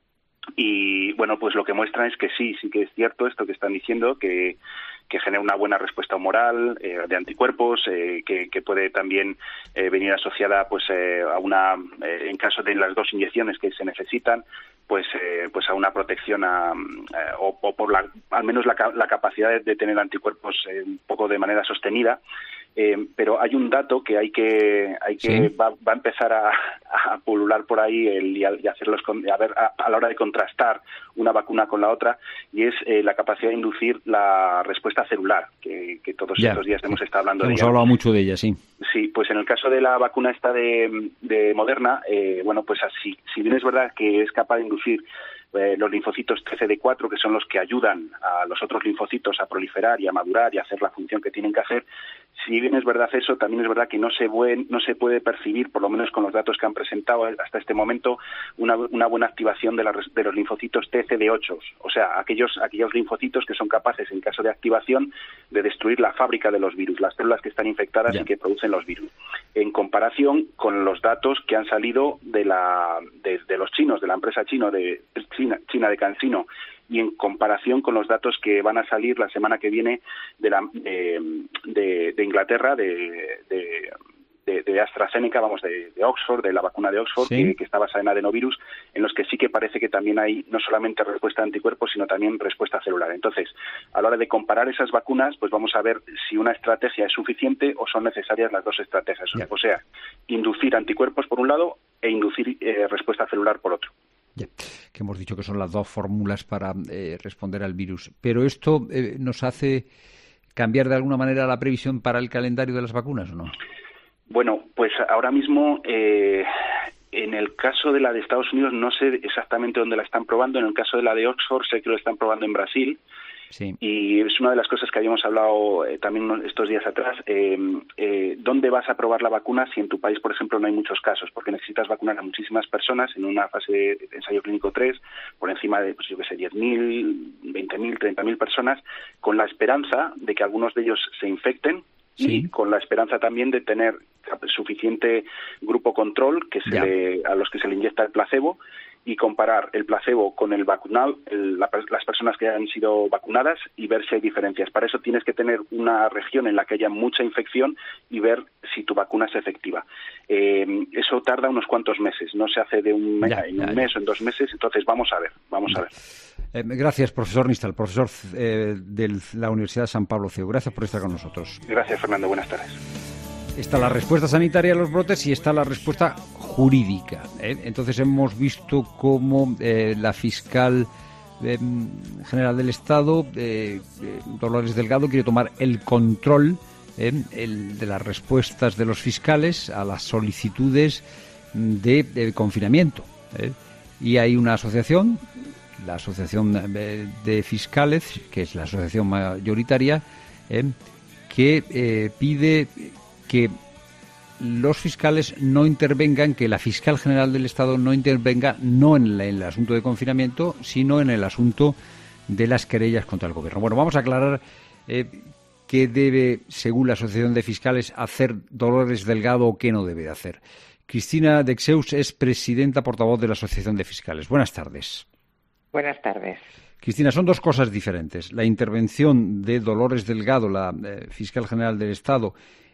Y bueno, pues lo que muestran es que sí, sí que es cierto esto que están diciendo, que, que genera una buena respuesta humoral eh, de anticuerpos, eh, que, que puede también eh, venir asociada pues eh, a una, eh, en caso de las dos inyecciones que se necesitan, pues eh, pues a una protección a, eh, o, o por la, al menos la, la capacidad de, de tener anticuerpos eh, un poco de manera sostenida. Eh, pero hay un dato que hay que hay que sí. va, va a empezar a, a pulular por ahí el, y, a, y hacerlos con, a ver a, a la hora de contrastar una vacuna con la otra, y es eh, la capacidad de inducir la respuesta celular que, que todos ya, estos días sí. hemos estado hablando hemos de ella. Hemos hablado mucho de ella, sí. Sí, pues en el caso de la vacuna esta de, de Moderna, eh, bueno, pues así, si bien es verdad que es capaz de inducir Eh, los linfocitos T C D cuatro, que son los que ayudan a los otros linfocitos a proliferar y a madurar y a hacer la función que tienen que hacer. Si bien es verdad eso, también es verdad que no se, buen, no se puede percibir, por lo menos con los datos que han presentado hasta este momento, una, una buena activación de, la, de los linfocitos T C D ocho, o sea, aquellos, aquellos linfocitos que son capaces, en caso de activación, de destruir la fábrica de los virus, las células que están infectadas yeah. y que producen los virus, en comparación con los datos que han salido de, la, de, de los chinos, de la empresa chino de China, China de CanSino, y en comparación con los datos que van a salir la semana que viene de, la, de, de, de Inglaterra, de, de, de, de AstraZeneca, vamos, de, de Oxford, de la vacuna de Oxford, ¿sí? que, que está basada en adenovirus, en los que sí que parece que también hay no solamente respuesta a anticuerpos, sino también respuesta celular. Entonces, a la hora de comparar esas vacunas, pues vamos a ver si una estrategia es suficiente o son necesarias las dos estrategias. Yeah. O sea, inducir anticuerpos por un lado e inducir eh, respuesta celular por otro. Ya, que hemos dicho que son las dos fórmulas para eh, responder al virus. Pero esto eh, nos hace cambiar de alguna manera la previsión para el calendario de las vacunas, ¿o no? Bueno, pues ahora mismo, eh, en el caso de la de Estados Unidos, no sé exactamente dónde la están probando. En el caso de la de Oxford, sé que lo están probando en Brasil. Sí. Y es una de las cosas que habíamos hablado eh, también estos días atrás. Eh, eh, ¿Dónde vas a probar la vacuna si en tu país, por ejemplo, no hay muchos casos? Porque necesitas vacunar a muchísimas personas en una fase de ensayo clínico tres, por encima de, pues yo qué sé, diez mil, veinte mil, treinta mil personas, con la esperanza de que algunos de ellos se infecten. Sí. Y con la esperanza también de tener suficiente grupo control que se le, a los que se le inyecta el placebo, y comparar el placebo con el vacunal, el, la, las personas que han sido vacunadas, y ver si hay diferencias. Para eso tienes que tener una región en la que haya mucha infección y ver si tu vacuna es efectiva. Eh, eso tarda unos cuantos meses, no se hace de un, ya, en un ya, mes ya. o en dos meses, entonces vamos a ver, vamos ya. a ver. Eh, gracias, profesor Nistal, profesor eh, de la Universidad de San Pablo C E U. Gracias por estar con nosotros. Gracias, Fernando. Buenas tardes. Está la respuesta sanitaria a los brotes y está la respuesta jurídica. ¿eh? Entonces hemos visto cómo eh, la fiscal eh, general del Estado, eh, eh, Dolores Delgado, quiere tomar el control eh, el, de las respuestas de los fiscales a las solicitudes de, de confinamiento. ¿eh? Y hay una asociación, la Asociación de, de Fiscales, que es la asociación mayoritaria, eh, que eh, pide que los fiscales no intervengan, que la fiscal general del Estado no intervenga, no en, la, en el asunto de confinamiento, sino en el asunto de las querellas contra el gobierno. Bueno, vamos a aclarar eh, qué debe, según la Asociación de Fiscales, hacer Dolores Delgado o qué no debe hacer. Cristina Dexeus es presidenta portavoz de la Asociación de Fiscales. Buenas tardes. Buenas tardes. Cristina, son dos cosas diferentes. La intervención de Dolores Delgado, la eh, fiscal general del Estado,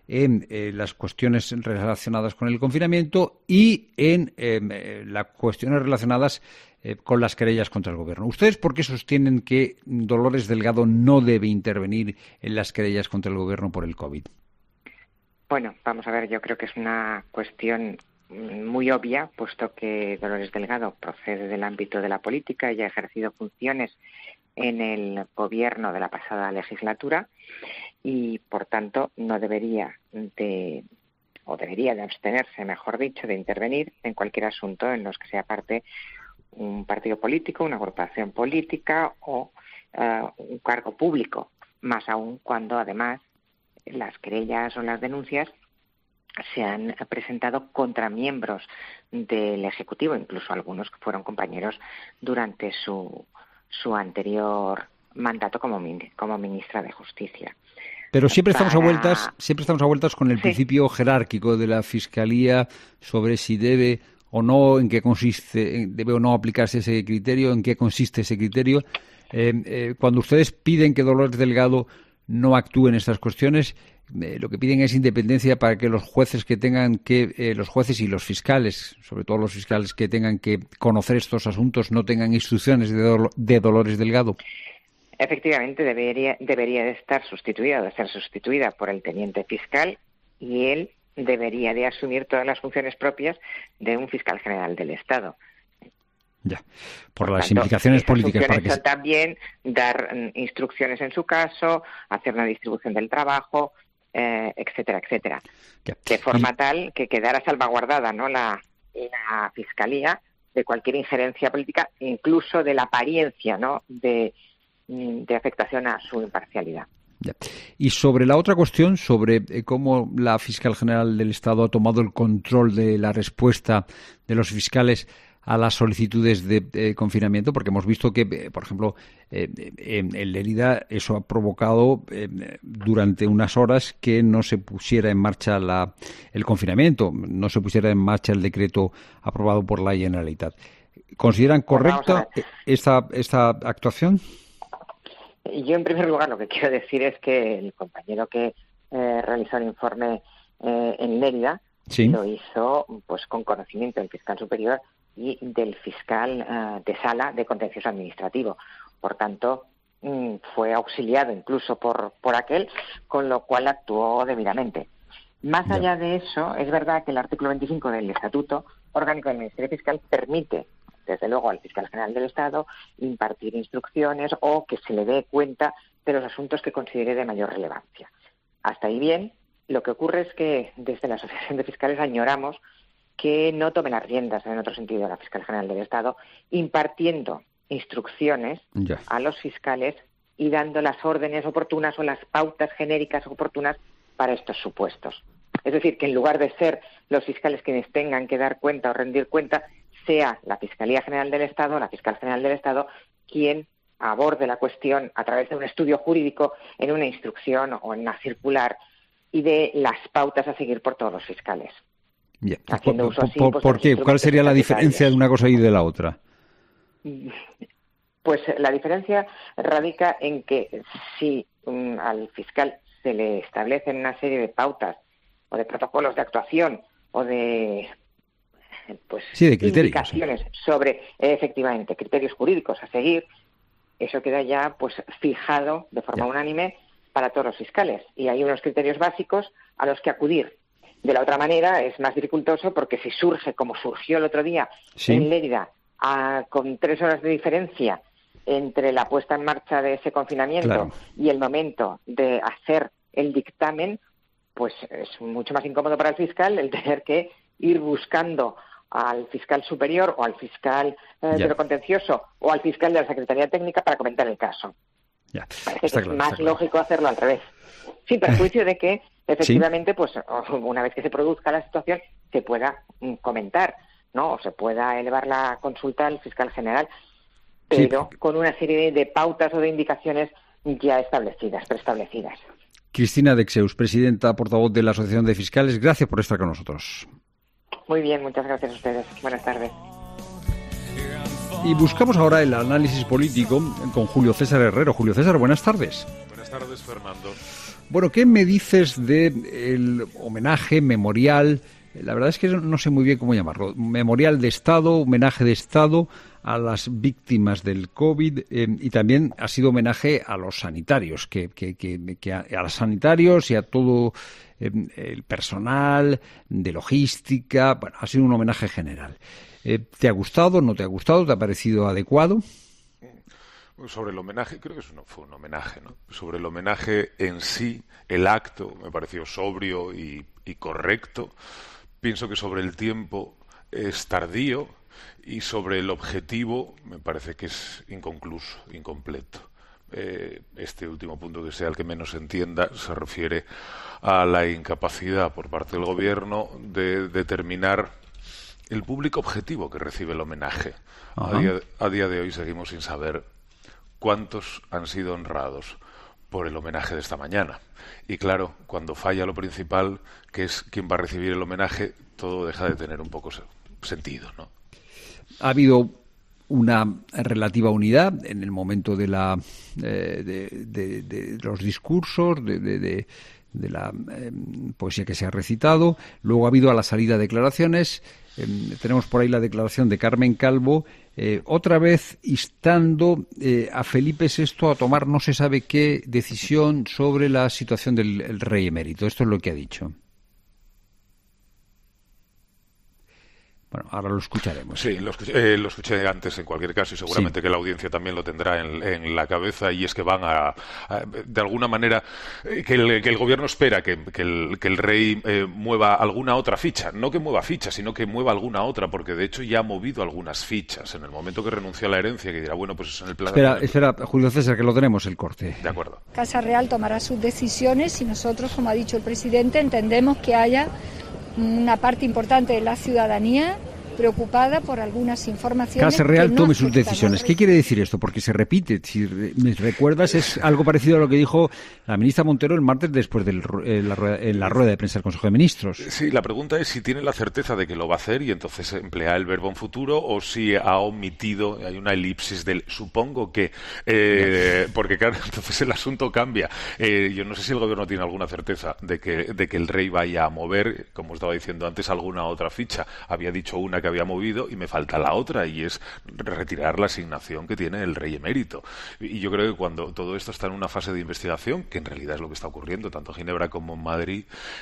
en eh, las cuestiones relacionadas con el confinamiento y en eh, las cuestiones relacionadas eh, con las querellas contra el Gobierno. ¿Ustedes por qué sostienen que Dolores Delgado no debe intervenir en las querellas contra el Gobierno por el COVID? Bueno, vamos a ver, yo creo que es una cuestión muy obvia, puesto que Dolores Delgado procede del ámbito de la política y ha ejercido funciones en el Gobierno de la pasada legislatura y, por tanto, no debería de, o debería de abstenerse, mejor dicho, de intervenir en cualquier asunto en los que sea parte un partido político, una agrupación política o uh, un cargo público, más aún cuando, además, las querellas o las denuncias se han presentado contra miembros del Ejecutivo, incluso algunos que fueron compañeros durante su, su anterior mandato como, como ministra de Justicia. Pero siempre estamos Para... a vueltas, siempre estamos a vueltas con el sí. principio jerárquico de la Fiscalía sobre si debe o no, en qué consiste, debe o no aplicarse ese criterio, en qué consiste ese criterio. Eh, eh, cuando ustedes piden que Dolores Delgado no actúe en estas cuestiones, eh, lo que piden es independencia para que los jueces que tengan que, eh, los jueces y los fiscales, sobre todo los fiscales que tengan que conocer estos asuntos, no tengan instrucciones de, Dol- de Dolores Delgado. Efectivamente, debería, debería de estar sustituida, de ser sustituida por el teniente fiscal y él debería de asumir todas las funciones propias de un fiscal general del Estado. Ya, por, por las tanto, implicaciones políticas. Para que son también dar mm, instrucciones en su caso, hacer una distribución del trabajo, eh, etcétera, etcétera. Ya. De forma y... tal que quedara salvaguardada, ¿no?, la, la Fiscalía de cualquier injerencia política, incluso de la apariencia, ¿no?, de, de afectación a su imparcialidad. Ya. Y sobre la otra cuestión, sobre eh, cómo la Fiscal General del Estado ha tomado el control de la respuesta de los fiscales a las solicitudes de, de confinamiento, porque hemos visto que, eh, por ejemplo, eh, en, en Lérida eso ha provocado eh, durante unas horas que no se pusiera en marcha la, el confinamiento, no se pusiera en marcha el decreto aprobado por la Generalitat. ¿Consideran correcta pues esta, esta actuación? Yo, en primer lugar, lo que quiero decir es que el compañero que eh, realizó el informe eh, en Lérida ¿Sí? lo hizo pues con conocimiento del fiscal superior y del fiscal uh, de sala de contencioso administrativo. Por tanto, mm, fue auxiliado incluso por, por aquel, con lo cual actuó debidamente. Más yeah. allá de eso, es verdad que el artículo veinticinco del Estatuto Orgánico del Ministerio Fiscal permite, desde luego, al fiscal general del Estado impartir instrucciones o que se le dé cuenta de los asuntos que considere de mayor relevancia. Hasta ahí bien. Lo que ocurre es que desde la Asociación de Fiscales añoramos que no tome las riendas, en otro sentido, la Fiscal General del Estado, impartiendo instrucciones ya. a los fiscales y dando las órdenes oportunas o las pautas genéricas oportunas para estos supuestos. Es decir, que en lugar de ser los fiscales quienes tengan que dar cuenta o rendir cuenta, sea la Fiscalía General del Estado, la Fiscal General del Estado, quien aborde la cuestión a través de un estudio jurídico en una instrucción o en una circular y de las pautas a seguir por todos los fiscales. Yeah. ¿Por, por, así, por, pues, ¿por qué? ¿Cuál sería la diferencia de una cosa y de la otra? Pues la diferencia radica en que si um, al fiscal se le establecen una serie de pautas o de protocolos de actuación o de pues sí, de criterios, indicaciones sí. sobre eh, efectivamente criterios jurídicos a seguir, eso queda ya pues fijado de forma yeah. unánime para todos los fiscales y hay unos criterios básicos a los que acudir. De la otra manera es más dificultoso porque si surge, como surgió el otro día sí. en Lérida, a, con tres horas de diferencia entre la puesta en marcha de ese confinamiento claro. y el momento de hacer el dictamen, pues es mucho más incómodo para el fiscal el tener que ir buscando al fiscal superior o al fiscal eh, de lo contencioso o al fiscal de la Secretaría Técnica para comentar el caso. Ya. Parece Está que claro, es más claro. lógico hacerlo al revés. Sin perjuicio de que, efectivamente, ¿Sí? pues una vez que se produzca la situación, se pueda mm, comentar, ¿no? O se pueda elevar la consulta al fiscal general, pero sí. con una serie de pautas o de indicaciones ya establecidas, preestablecidas. Cristina Dexeus, presidenta portavoz de la Asociación de Fiscales, gracias por estar con nosotros. Muy bien, muchas gracias a ustedes. Buenas tardes. Y buscamos ahora el análisis político con Julio César Herrero. Julio César, buenas tardes. Buenas tardes, Fernando. Bueno, ¿qué me dices del homenaje memorial? La verdad es que no sé muy bien cómo llamarlo. Memorial de Estado, homenaje de Estado a las víctimas del COVID eh, y también ha sido homenaje a los sanitarios, que, que, que, que a, a los sanitarios y a todo eh, el personal de logística. Bueno, ha sido un homenaje general. Eh, ¿Te ha gustado? ¿No te ha gustado? ¿Te ha parecido adecuado? Sobre el homenaje, creo que eso no fue un homenaje, ¿no? Sobre el homenaje en sí, el acto me pareció sobrio y, y correcto. Pienso que sobre el tiempo es tardío y sobre el objetivo me parece que es inconcluso, incompleto. Eh, este último punto, que sea el que menos entienda, se refiere a la incapacidad por parte del Gobierno de determinar el público objetivo que recibe el homenaje. A día, a día de hoy seguimos sin saber cuántos han sido honrados por el homenaje de esta mañana. Y claro, cuando falla lo principal, que es quién va a recibir el homenaje, todo deja de tener un poco sentido, ¿no? Ha habido una relativa unidad en el momento de la eh, de, de, de los discursos, de, de, de, de la eh, poesía que se ha recitado. Luego ha habido a la salida declaraciones. Eh, tenemos por ahí la declaración de Carmen Calvo, eh, otra vez instando eh, a Felipe sexto a tomar no se sabe qué decisión sobre la situación del el rey emérito. Esto es lo que ha dicho. Bueno, ahora lo escucharemos. Sí, lo escuché, eh, lo escuché antes en cualquier caso y seguramente sí, que la audiencia también lo tendrá en, en la cabeza, y es que van a, a de alguna manera, eh, que, el, que el gobierno espera que, que, el, que el rey eh, mueva alguna otra ficha, no que mueva ficha, sino que mueva alguna otra, porque de hecho ya ha movido algunas fichas en el momento que renunció a la herencia, que dirá, bueno, pues eso en el plan... Espera, de... espera, Julio César, que lo tenemos el corte. De acuerdo. Casa Real tomará sus decisiones y nosotros, como ha dicho el presidente, entendemos que haya una parte importante de la ciudadanía preocupada por algunas informaciones. Casa Real que no tome sus decisiones. ¿Qué quiere decir esto? Porque se repite. Si me recuerdas, es algo parecido a lo que dijo la ministra Montero el martes después de la, rueda, en la rueda de prensa del Consejo de Ministros. Sí, la pregunta es si tiene la certeza de que lo va a hacer y entonces emplea el verbo en futuro, o si ha omitido, hay una elipsis del supongo que, eh, porque claro, entonces el asunto cambia. Eh, yo no sé si el gobierno tiene alguna certeza de que, de que el rey vaya a mover, como estaba diciendo antes, alguna otra ficha. Había dicho una que había movido y me falta la otra, y es retirar la asignación que tiene el rey emérito. Y yo creo que cuando todo esto está en una fase de investigación, que en realidad es lo que está ocurriendo tanto en Ginebra como en Madrid,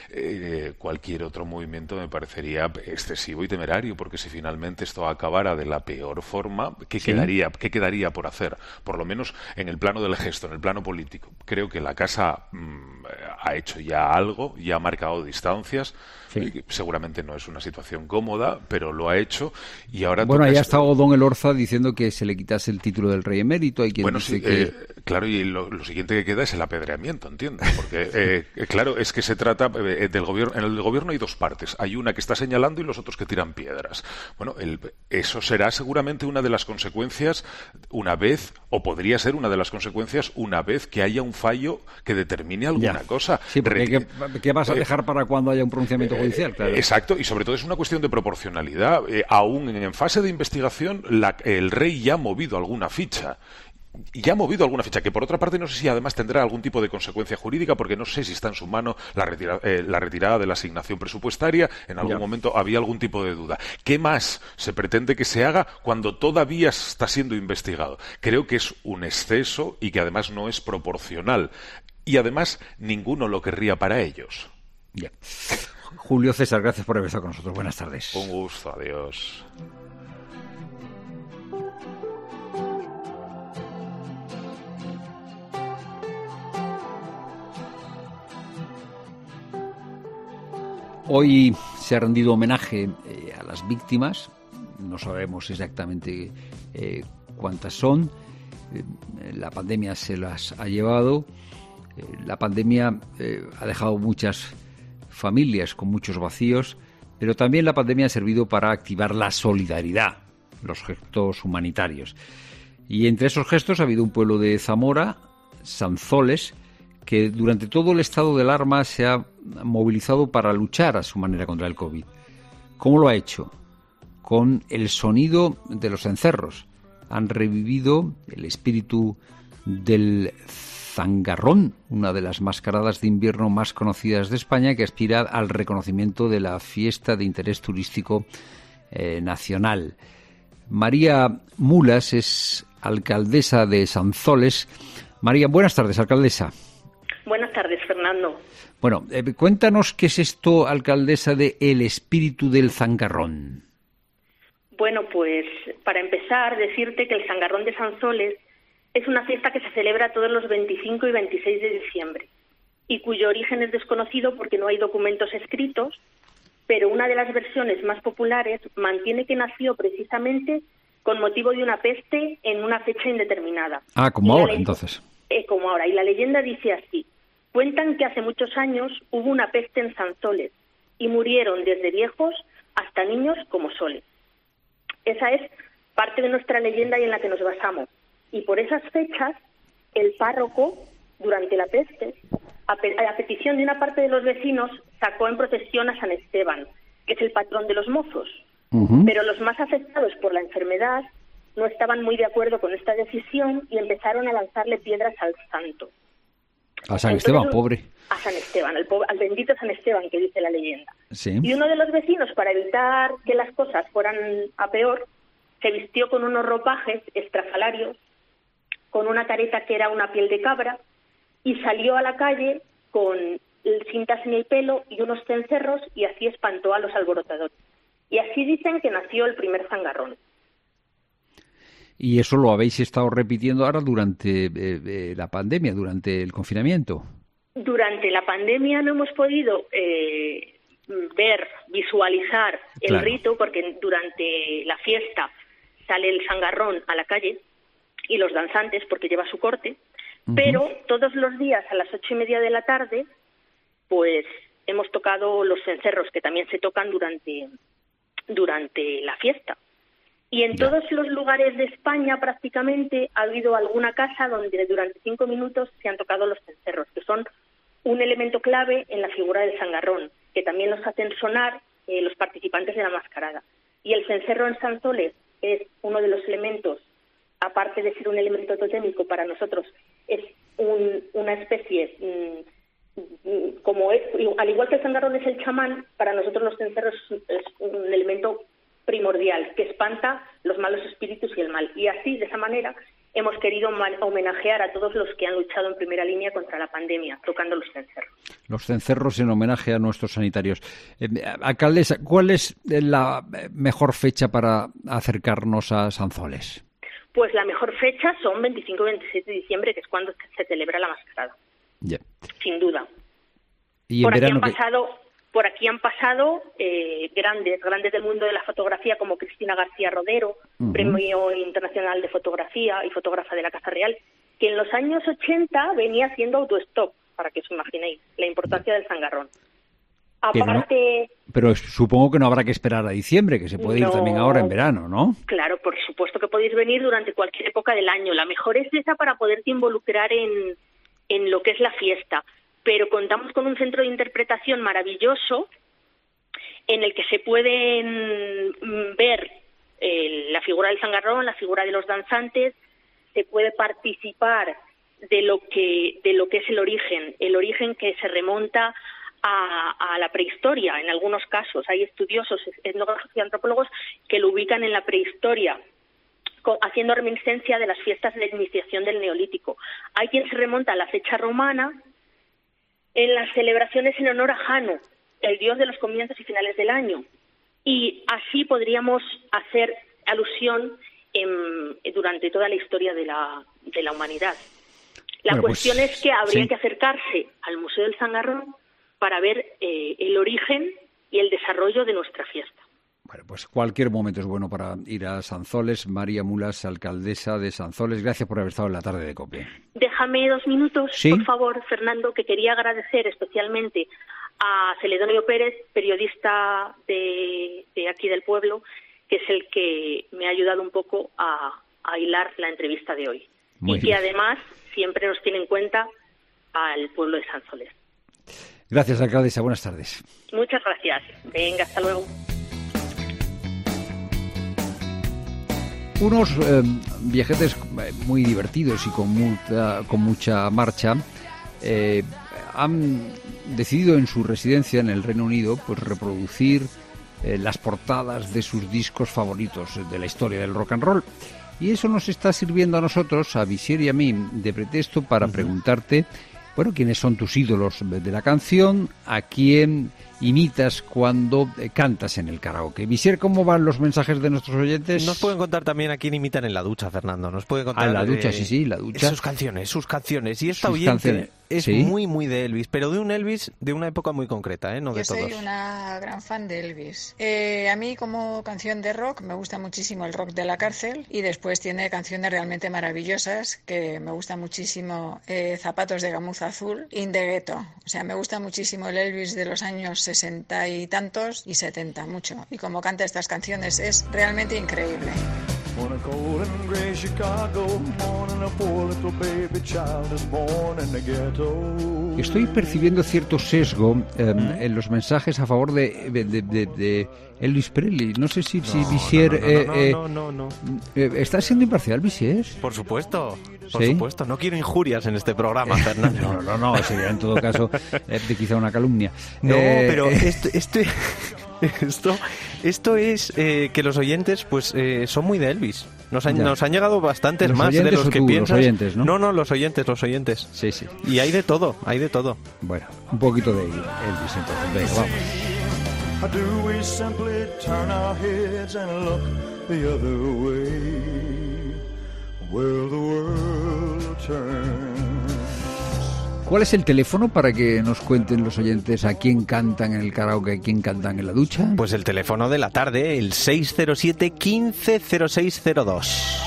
eh, cualquier otro movimiento me parecería excesivo y temerario, porque si finalmente esto acabara de la peor forma, ¿qué sí. quedaría, qué quedaría por hacer? Por lo menos en el plano del gesto, en el plano político. Creo que la Casa mmm, ha hecho ya algo, ya ha marcado distancias. Sí. Seguramente no es una situación cómoda, pero lo ha hecho, y ahora... Bueno, ahí ha estado Don Elorza diciendo que se le quitase el título del rey emérito. Hay quien bueno, dice sí, que... eh, claro, y lo, lo siguiente que queda es el apedreamiento, ¿entiendes? Porque, eh, claro, es que se trata eh, del gobierno... En el gobierno hay dos partes. Hay una que está señalando y los otros que tiran piedras. Bueno, el, eso será seguramente una de las consecuencias una vez, o podría ser una de las consecuencias una vez que haya un fallo que determine alguna ya. cosa. Sí, porque Re... ¿qué, ¿qué vas a dejar eh, para cuando haya un pronunciamiento judicial? Claro. Eh, exacto. Y sobre todo es una cuestión de proporcionalidad. Eh, aún en fase de investigación, la, el rey ya ha movido alguna ficha. Ya ha movido alguna ficha, que por otra parte no sé si además tendrá algún tipo de consecuencia jurídica, porque no sé si está en su mano la, retira, eh, la retirada de la asignación presupuestaria. En algún ya. momento había algún tipo de duda. ¿Qué más se pretende que se haga cuando todavía está siendo investigado? Creo que es un exceso y que además no es proporcional. Y además ninguno lo querría para ellos. Ya. Julio César, gracias por haber estado con nosotros. Buenas tardes. Un gusto, adiós. Hoy se ha rendido homenaje eh, a las víctimas. No sabemos exactamente eh, cuántas son. Eh, la pandemia se las ha llevado. Eh, la pandemia eh, ha dejado muchas familias con muchos vacíos, pero también la pandemia ha servido para activar la solidaridad, los gestos humanitarios. Y entre esos gestos ha habido un pueblo de Zamora, Sanzoles, que durante todo el estado de alarma se ha movilizado para luchar a su manera contra el COVID. ¿Cómo lo ha hecho? Con el sonido de los cencerros. Han revivido el espíritu del Zangarrón, una de las mascaradas de invierno más conocidas de España, que aspira al reconocimiento de la fiesta de interés turístico eh, nacional. María Mulas es alcaldesa de Sanzoles. María, buenas tardes, alcaldesa. Buenas tardes, Fernando. Bueno, eh, cuéntanos qué es esto, alcaldesa, de El Espíritu del Zangarrón. Bueno, pues para empezar, decirte que el Zangarrón de Sanzoles es una fiesta que se celebra todos los veinticinco y veintiséis de diciembre y cuyo origen es desconocido porque no hay documentos escritos, pero una de las versiones más populares mantiene que nació precisamente con motivo de una peste en una fecha indeterminada. Ah, como ahora, entonces. Eh, como ahora. Y la leyenda dice así: cuentan que hace muchos años hubo una peste en Sanzoles y murieron desde viejos hasta niños como soles. Esa es parte de nuestra leyenda y en la que nos basamos. Y por esas fechas, el párroco, durante la peste, a, pe- a petición de una parte de los vecinos, sacó en procesión a San Esteban, que es el patrón de los mozos. Uh-huh. Pero los más afectados por la enfermedad no estaban muy de acuerdo con esta decisión y empezaron a lanzarle piedras al santo. A San Entonces, Esteban, pobre. A San Esteban, al, po- al bendito San Esteban, que dice la leyenda. Sí. Y uno de los vecinos, para evitar que las cosas fueran a peor, se vistió con unos ropajes estrafalarios, con una careta que era una piel de cabra, y salió a la calle con cintas en el pelo y unos cencerros, y así espantó a los alborotadores. Y así dicen que nació el primer zangarrón. Y eso lo habéis estado repitiendo ahora durante eh, eh, la pandemia, durante el confinamiento. Durante la pandemia no hemos podido eh, ver, visualizar el claro. rito, porque durante la fiesta sale el zangarrón a la calle y los danzantes, porque lleva su corte, uh-huh. pero todos los días a las ocho y media de la tarde, pues hemos tocado los cencerros, que también se tocan durante, durante la fiesta. Y en ya. todos los lugares de España prácticamente ha habido alguna casa donde durante cinco minutos se han tocado los cencerros, que son un elemento clave en la figura del zangarrón, que también los hacen sonar eh, los participantes de la mascarada. Y el cencerro en Sanzoles es uno de los elementos, aparte de ser un elemento totémico para nosotros, es un, una especie, mmm, como es, al igual que el zangarrón es el chamán, para nosotros los cencerros es un elemento primordial, que espanta los malos espíritus y el mal. Y así, de esa manera, hemos querido homenajear a todos los que han luchado en primera línea contra la pandemia, tocando los cencerros. Los cencerros en homenaje a nuestros sanitarios. Eh, alcaldesa, ¿cuál es la mejor fecha para acercarnos a Sanzoles? Pues la mejor fecha son veinticinco y veintiséis de diciembre, que es cuando se celebra la mascarada. Yeah. Sin duda. ¿Y en Por aquí verano han pasado... Que... Por aquí han pasado eh, grandes, grandes del mundo de la fotografía, como Cristina García Rodero, uh-huh. Premio Internacional de Fotografía y fotógrafa de la Casa Real, que en los años ochenta venía haciendo autostop, para que os imaginéis la importancia del zangarrón. Aparte, pero, pero supongo que no habrá que esperar a diciembre, que se puede no, ir también ahora en verano, ¿no? Claro, por supuesto que podéis venir durante cualquier época del año. La mejor es esa para poderte involucrar en, en lo que es la fiesta. Pero contamos con un centro de interpretación maravilloso en el que se pueden ver eh, la figura del zangarrón, la figura de los danzantes, se puede participar de lo que de lo que es el origen, el origen que se remonta a, a la prehistoria. En algunos casos hay estudiosos, etnógrafos y antropólogos que lo ubican en la prehistoria, haciendo reminiscencia de las fiestas de iniciación del Neolítico. Hay quien se remonta a la fecha romana, en las celebraciones en honor a Jano, el dios de los comienzos y finales del año. Y así podríamos hacer alusión en, durante toda la historia de la, de la humanidad. La bueno, cuestión pues, es que habría sí. que acercarse al Museo del Zangarrón para ver eh, el origen y el desarrollo de nuestra fiesta. Bueno, pues cualquier momento es bueno para ir a Sanzoles. María Mulas, alcaldesa de Sanzoles, gracias por haber estado en la tarde de COPE. Déjame dos minutos, ¿Sí? por favor, Fernando, que quería agradecer especialmente a Celedonio Pérez, periodista de, de aquí del pueblo, que es el que me ha ayudado un poco a, a hilar la entrevista de hoy. Muy y bien. Que además siempre nos tiene en cuenta al pueblo de Sanzoles. Gracias, alcaldesa. Buenas tardes. Muchas gracias. Venga, hasta luego. Unos eh, viajetes muy divertidos y con mucha, con mucha marcha eh, han decidido en su residencia en el Reino Unido pues reproducir eh, las portadas de sus discos favoritos de la historia del rock and roll. Y eso nos está sirviendo a nosotros, a Visier y a mí, de pretexto para uh-huh. preguntarte, bueno, quiénes son tus ídolos de la canción, a quién imitas cuando eh, cantas en el karaoke. Visier, ¿cómo van los mensajes de nuestros oyentes? Nos pueden contar también a quién imitan en la ducha, Fernando. Nos pueden contar. Ah, en la ducha, eh, sí, sí, la ducha. Sus canciones, sus canciones. Y esta sus oyente canciones. es ¿Sí? muy, muy de Elvis, pero de un Elvis de una época muy concreta, ¿eh? No de Yo soy todos. una gran fan de Elvis. Eh, a mí, como canción de rock, me gusta muchísimo el rock de la cárcel y después tiene canciones realmente maravillosas que me gusta muchísimo. Eh, Zapatos de gamuza azul, In the Ghetto. O sea, me gusta muchísimo el Elvis de los años sesenta y tantos y setenta, mucho. Y como canta estas canciones es realmente increíble. Estoy percibiendo cierto sesgo eh, en los mensajes a favor de, de, de, de Elvis Presley. No sé si, si no, Visier... No, no, no, eh, no, eh, no, no, no, no. Eh, ¿Está siendo imparcial, Visier? Por supuesto, por ¿Sí? supuesto. No quiero injurias en este programa, Fernando. No, no, no, sería en todo caso eh, de quizá una calumnia. No, eh, pero esto... esto... Esto, esto es eh, que los oyentes pues eh, son muy de Elvis. Nos han, nos han llegado bastantes ¿Los más de los que tú, piensas. Los oyentes, ¿no? no, no, los oyentes, los oyentes. Sí, sí. Y hay de todo, hay de todo. Bueno, un poquito de Elvis entonces. Venga, vamos. ¿Cuál es el teléfono para que nos cuenten los oyentes a quién cantan en el karaoke, a quién cantan en la ducha? Pues el teléfono de la tarde, el seis cero siete, quince, cero seis cero dos.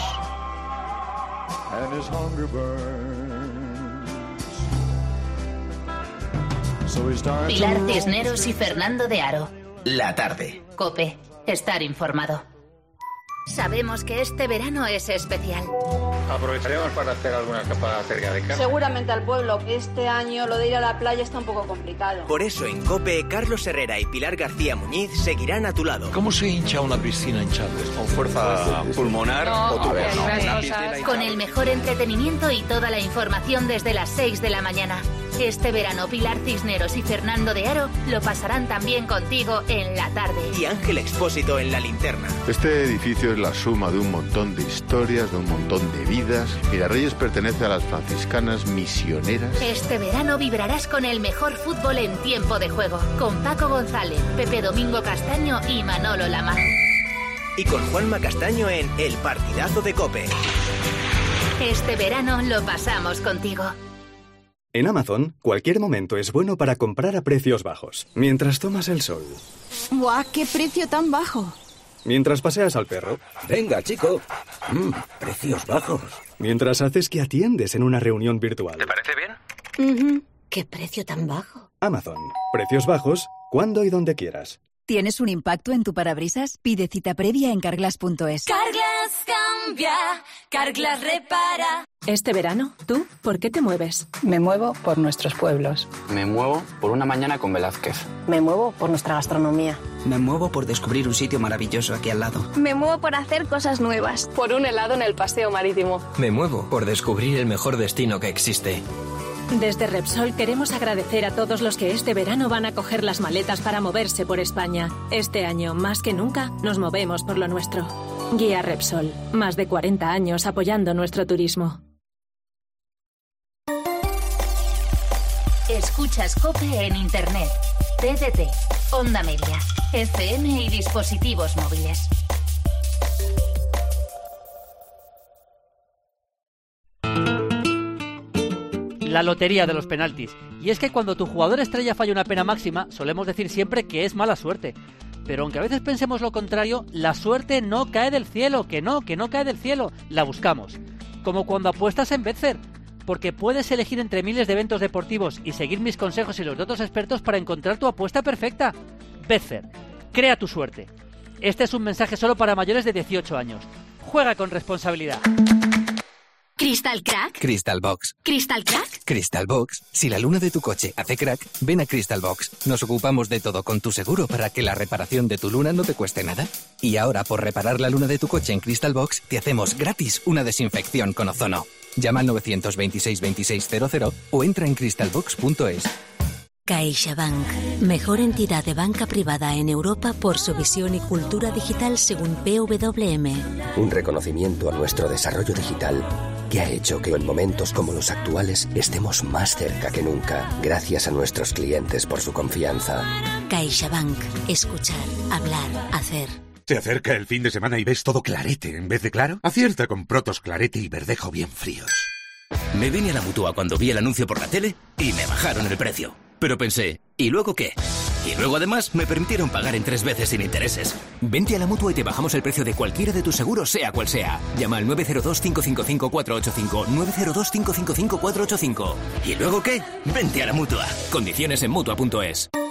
Pilar Cisneros y Fernando de Aro. La tarde. COPE. Estar informado. Sabemos que este verano es especial. Aprovecharemos para hacer alguna escapada cerca de casa. Seguramente al pueblo. Este año lo de ir a la playa está un poco complicado. Por eso en COPE, Carlos Herrera y Pilar García Muñiz seguirán a tu lado. ¿Cómo se hincha una piscina hinchable? ¿Con fuerza pulmonar no, o tubo? No, Una piscina Con el mejor entretenimiento y toda la información desde las seis de la mañana. Este verano Pilar Cisneros y Fernando de Aro lo pasarán también contigo en la tarde. Y Ángel Expósito en la linterna. Este edificio es la suma de un montón de historias, de un montón de vidas. Mirarreyes pertenece a las franciscanas misioneras. Este verano vibrarás con el mejor fútbol en tiempo de juego. Con Paco González, Pepe Domingo Castaño y Manolo Lama. Y con Juanma Castaño en El Partidazo de COPE. Este verano lo pasamos contigo. En Amazon, cualquier momento es bueno para comprar a precios bajos. Mientras tomas el sol. ¡Buah, qué precio tan bajo! Mientras paseas al perro. Venga, chico. Mm, precios bajos. Mientras haces que atiendes en una reunión virtual. ¿Te parece bien? Uh-huh. ¿Qué precio tan bajo? Amazon. Precios bajos, cuando y donde quieras. ¿Tienes un impacto en tu parabrisas? Pide cita previa en carglass punto es. Carglass cambia, Carglass repara. Este verano, ¿tú por qué te mueves? Me muevo por nuestros pueblos. Me muevo por una mañana con Velázquez. Me muevo por nuestra gastronomía. Me muevo por descubrir un sitio maravilloso aquí al lado. Me muevo por hacer cosas nuevas. Por un helado en el paseo marítimo. Me muevo por descubrir el mejor destino que existe. Desde Repsol queremos agradecer a todos los que este verano van a coger las maletas para moverse por España. Este año, más que nunca, nos movemos por lo nuestro. Guía Repsol. Más de cuarenta años apoyando nuestro turismo. Escuchas COPE en Internet, T D T, Onda Media, F M y dispositivos móviles. La lotería de los penaltis. Y es que cuando tu jugador estrella falla una pena máxima, solemos decir siempre que es mala suerte. Pero aunque a veces pensemos lo contrario, la suerte no cae del cielo, que no, que no cae del cielo, la buscamos. Como cuando apuestas en Betfair, porque puedes elegir entre miles de eventos deportivos y seguir mis consejos y los de otros expertos para encontrar tu apuesta perfecta. Betfair, crea tu suerte. Este es un mensaje solo para mayores de dieciocho años. Juega con responsabilidad. ¿Crystal Crack? Crystal Box. ¿Crystal Crack? Crystal Box. Si la luna de tu coche hace crack, ven a Crystal Box. Nos ocupamos de todo con tu seguro para que la reparación de tu luna no te cueste nada. Y ahora, por reparar la luna de tu coche en Crystal Box, te hacemos gratis una desinfección con ozono. Llama al nueve dos seis, veintiséis cero cero o entra en crystal box punto es. CaixaBank, mejor entidad de banca privada en Europa por su visión y cultura digital según P W M. Un reconocimiento a nuestro desarrollo digital que ha hecho que en momentos como los actuales estemos más cerca que nunca, gracias a nuestros clientes por su confianza. CaixaBank, escuchar, hablar, hacer. ¿Se acerca el fin de semana y ves todo clarete en vez de claro? Acierta con Protos Clarete y Verdejo bien fríos. Me vine a la Mutua cuando vi el anuncio por la tele y me bajaron el precio. Pero pensé, ¿y luego qué? Y luego además me permitieron pagar en tres veces sin intereses. Vente a la Mutua y te bajamos el precio de cualquiera de tus seguros, sea cual sea. Llama al nueve cero dos, cinco cinco cinco, cuatro ocho cinco, nueve cero dos, cinco cinco cinco, cuatro ocho cinco. ¿Y luego qué? Vente a la Mutua. Condiciones en Mutua punto es.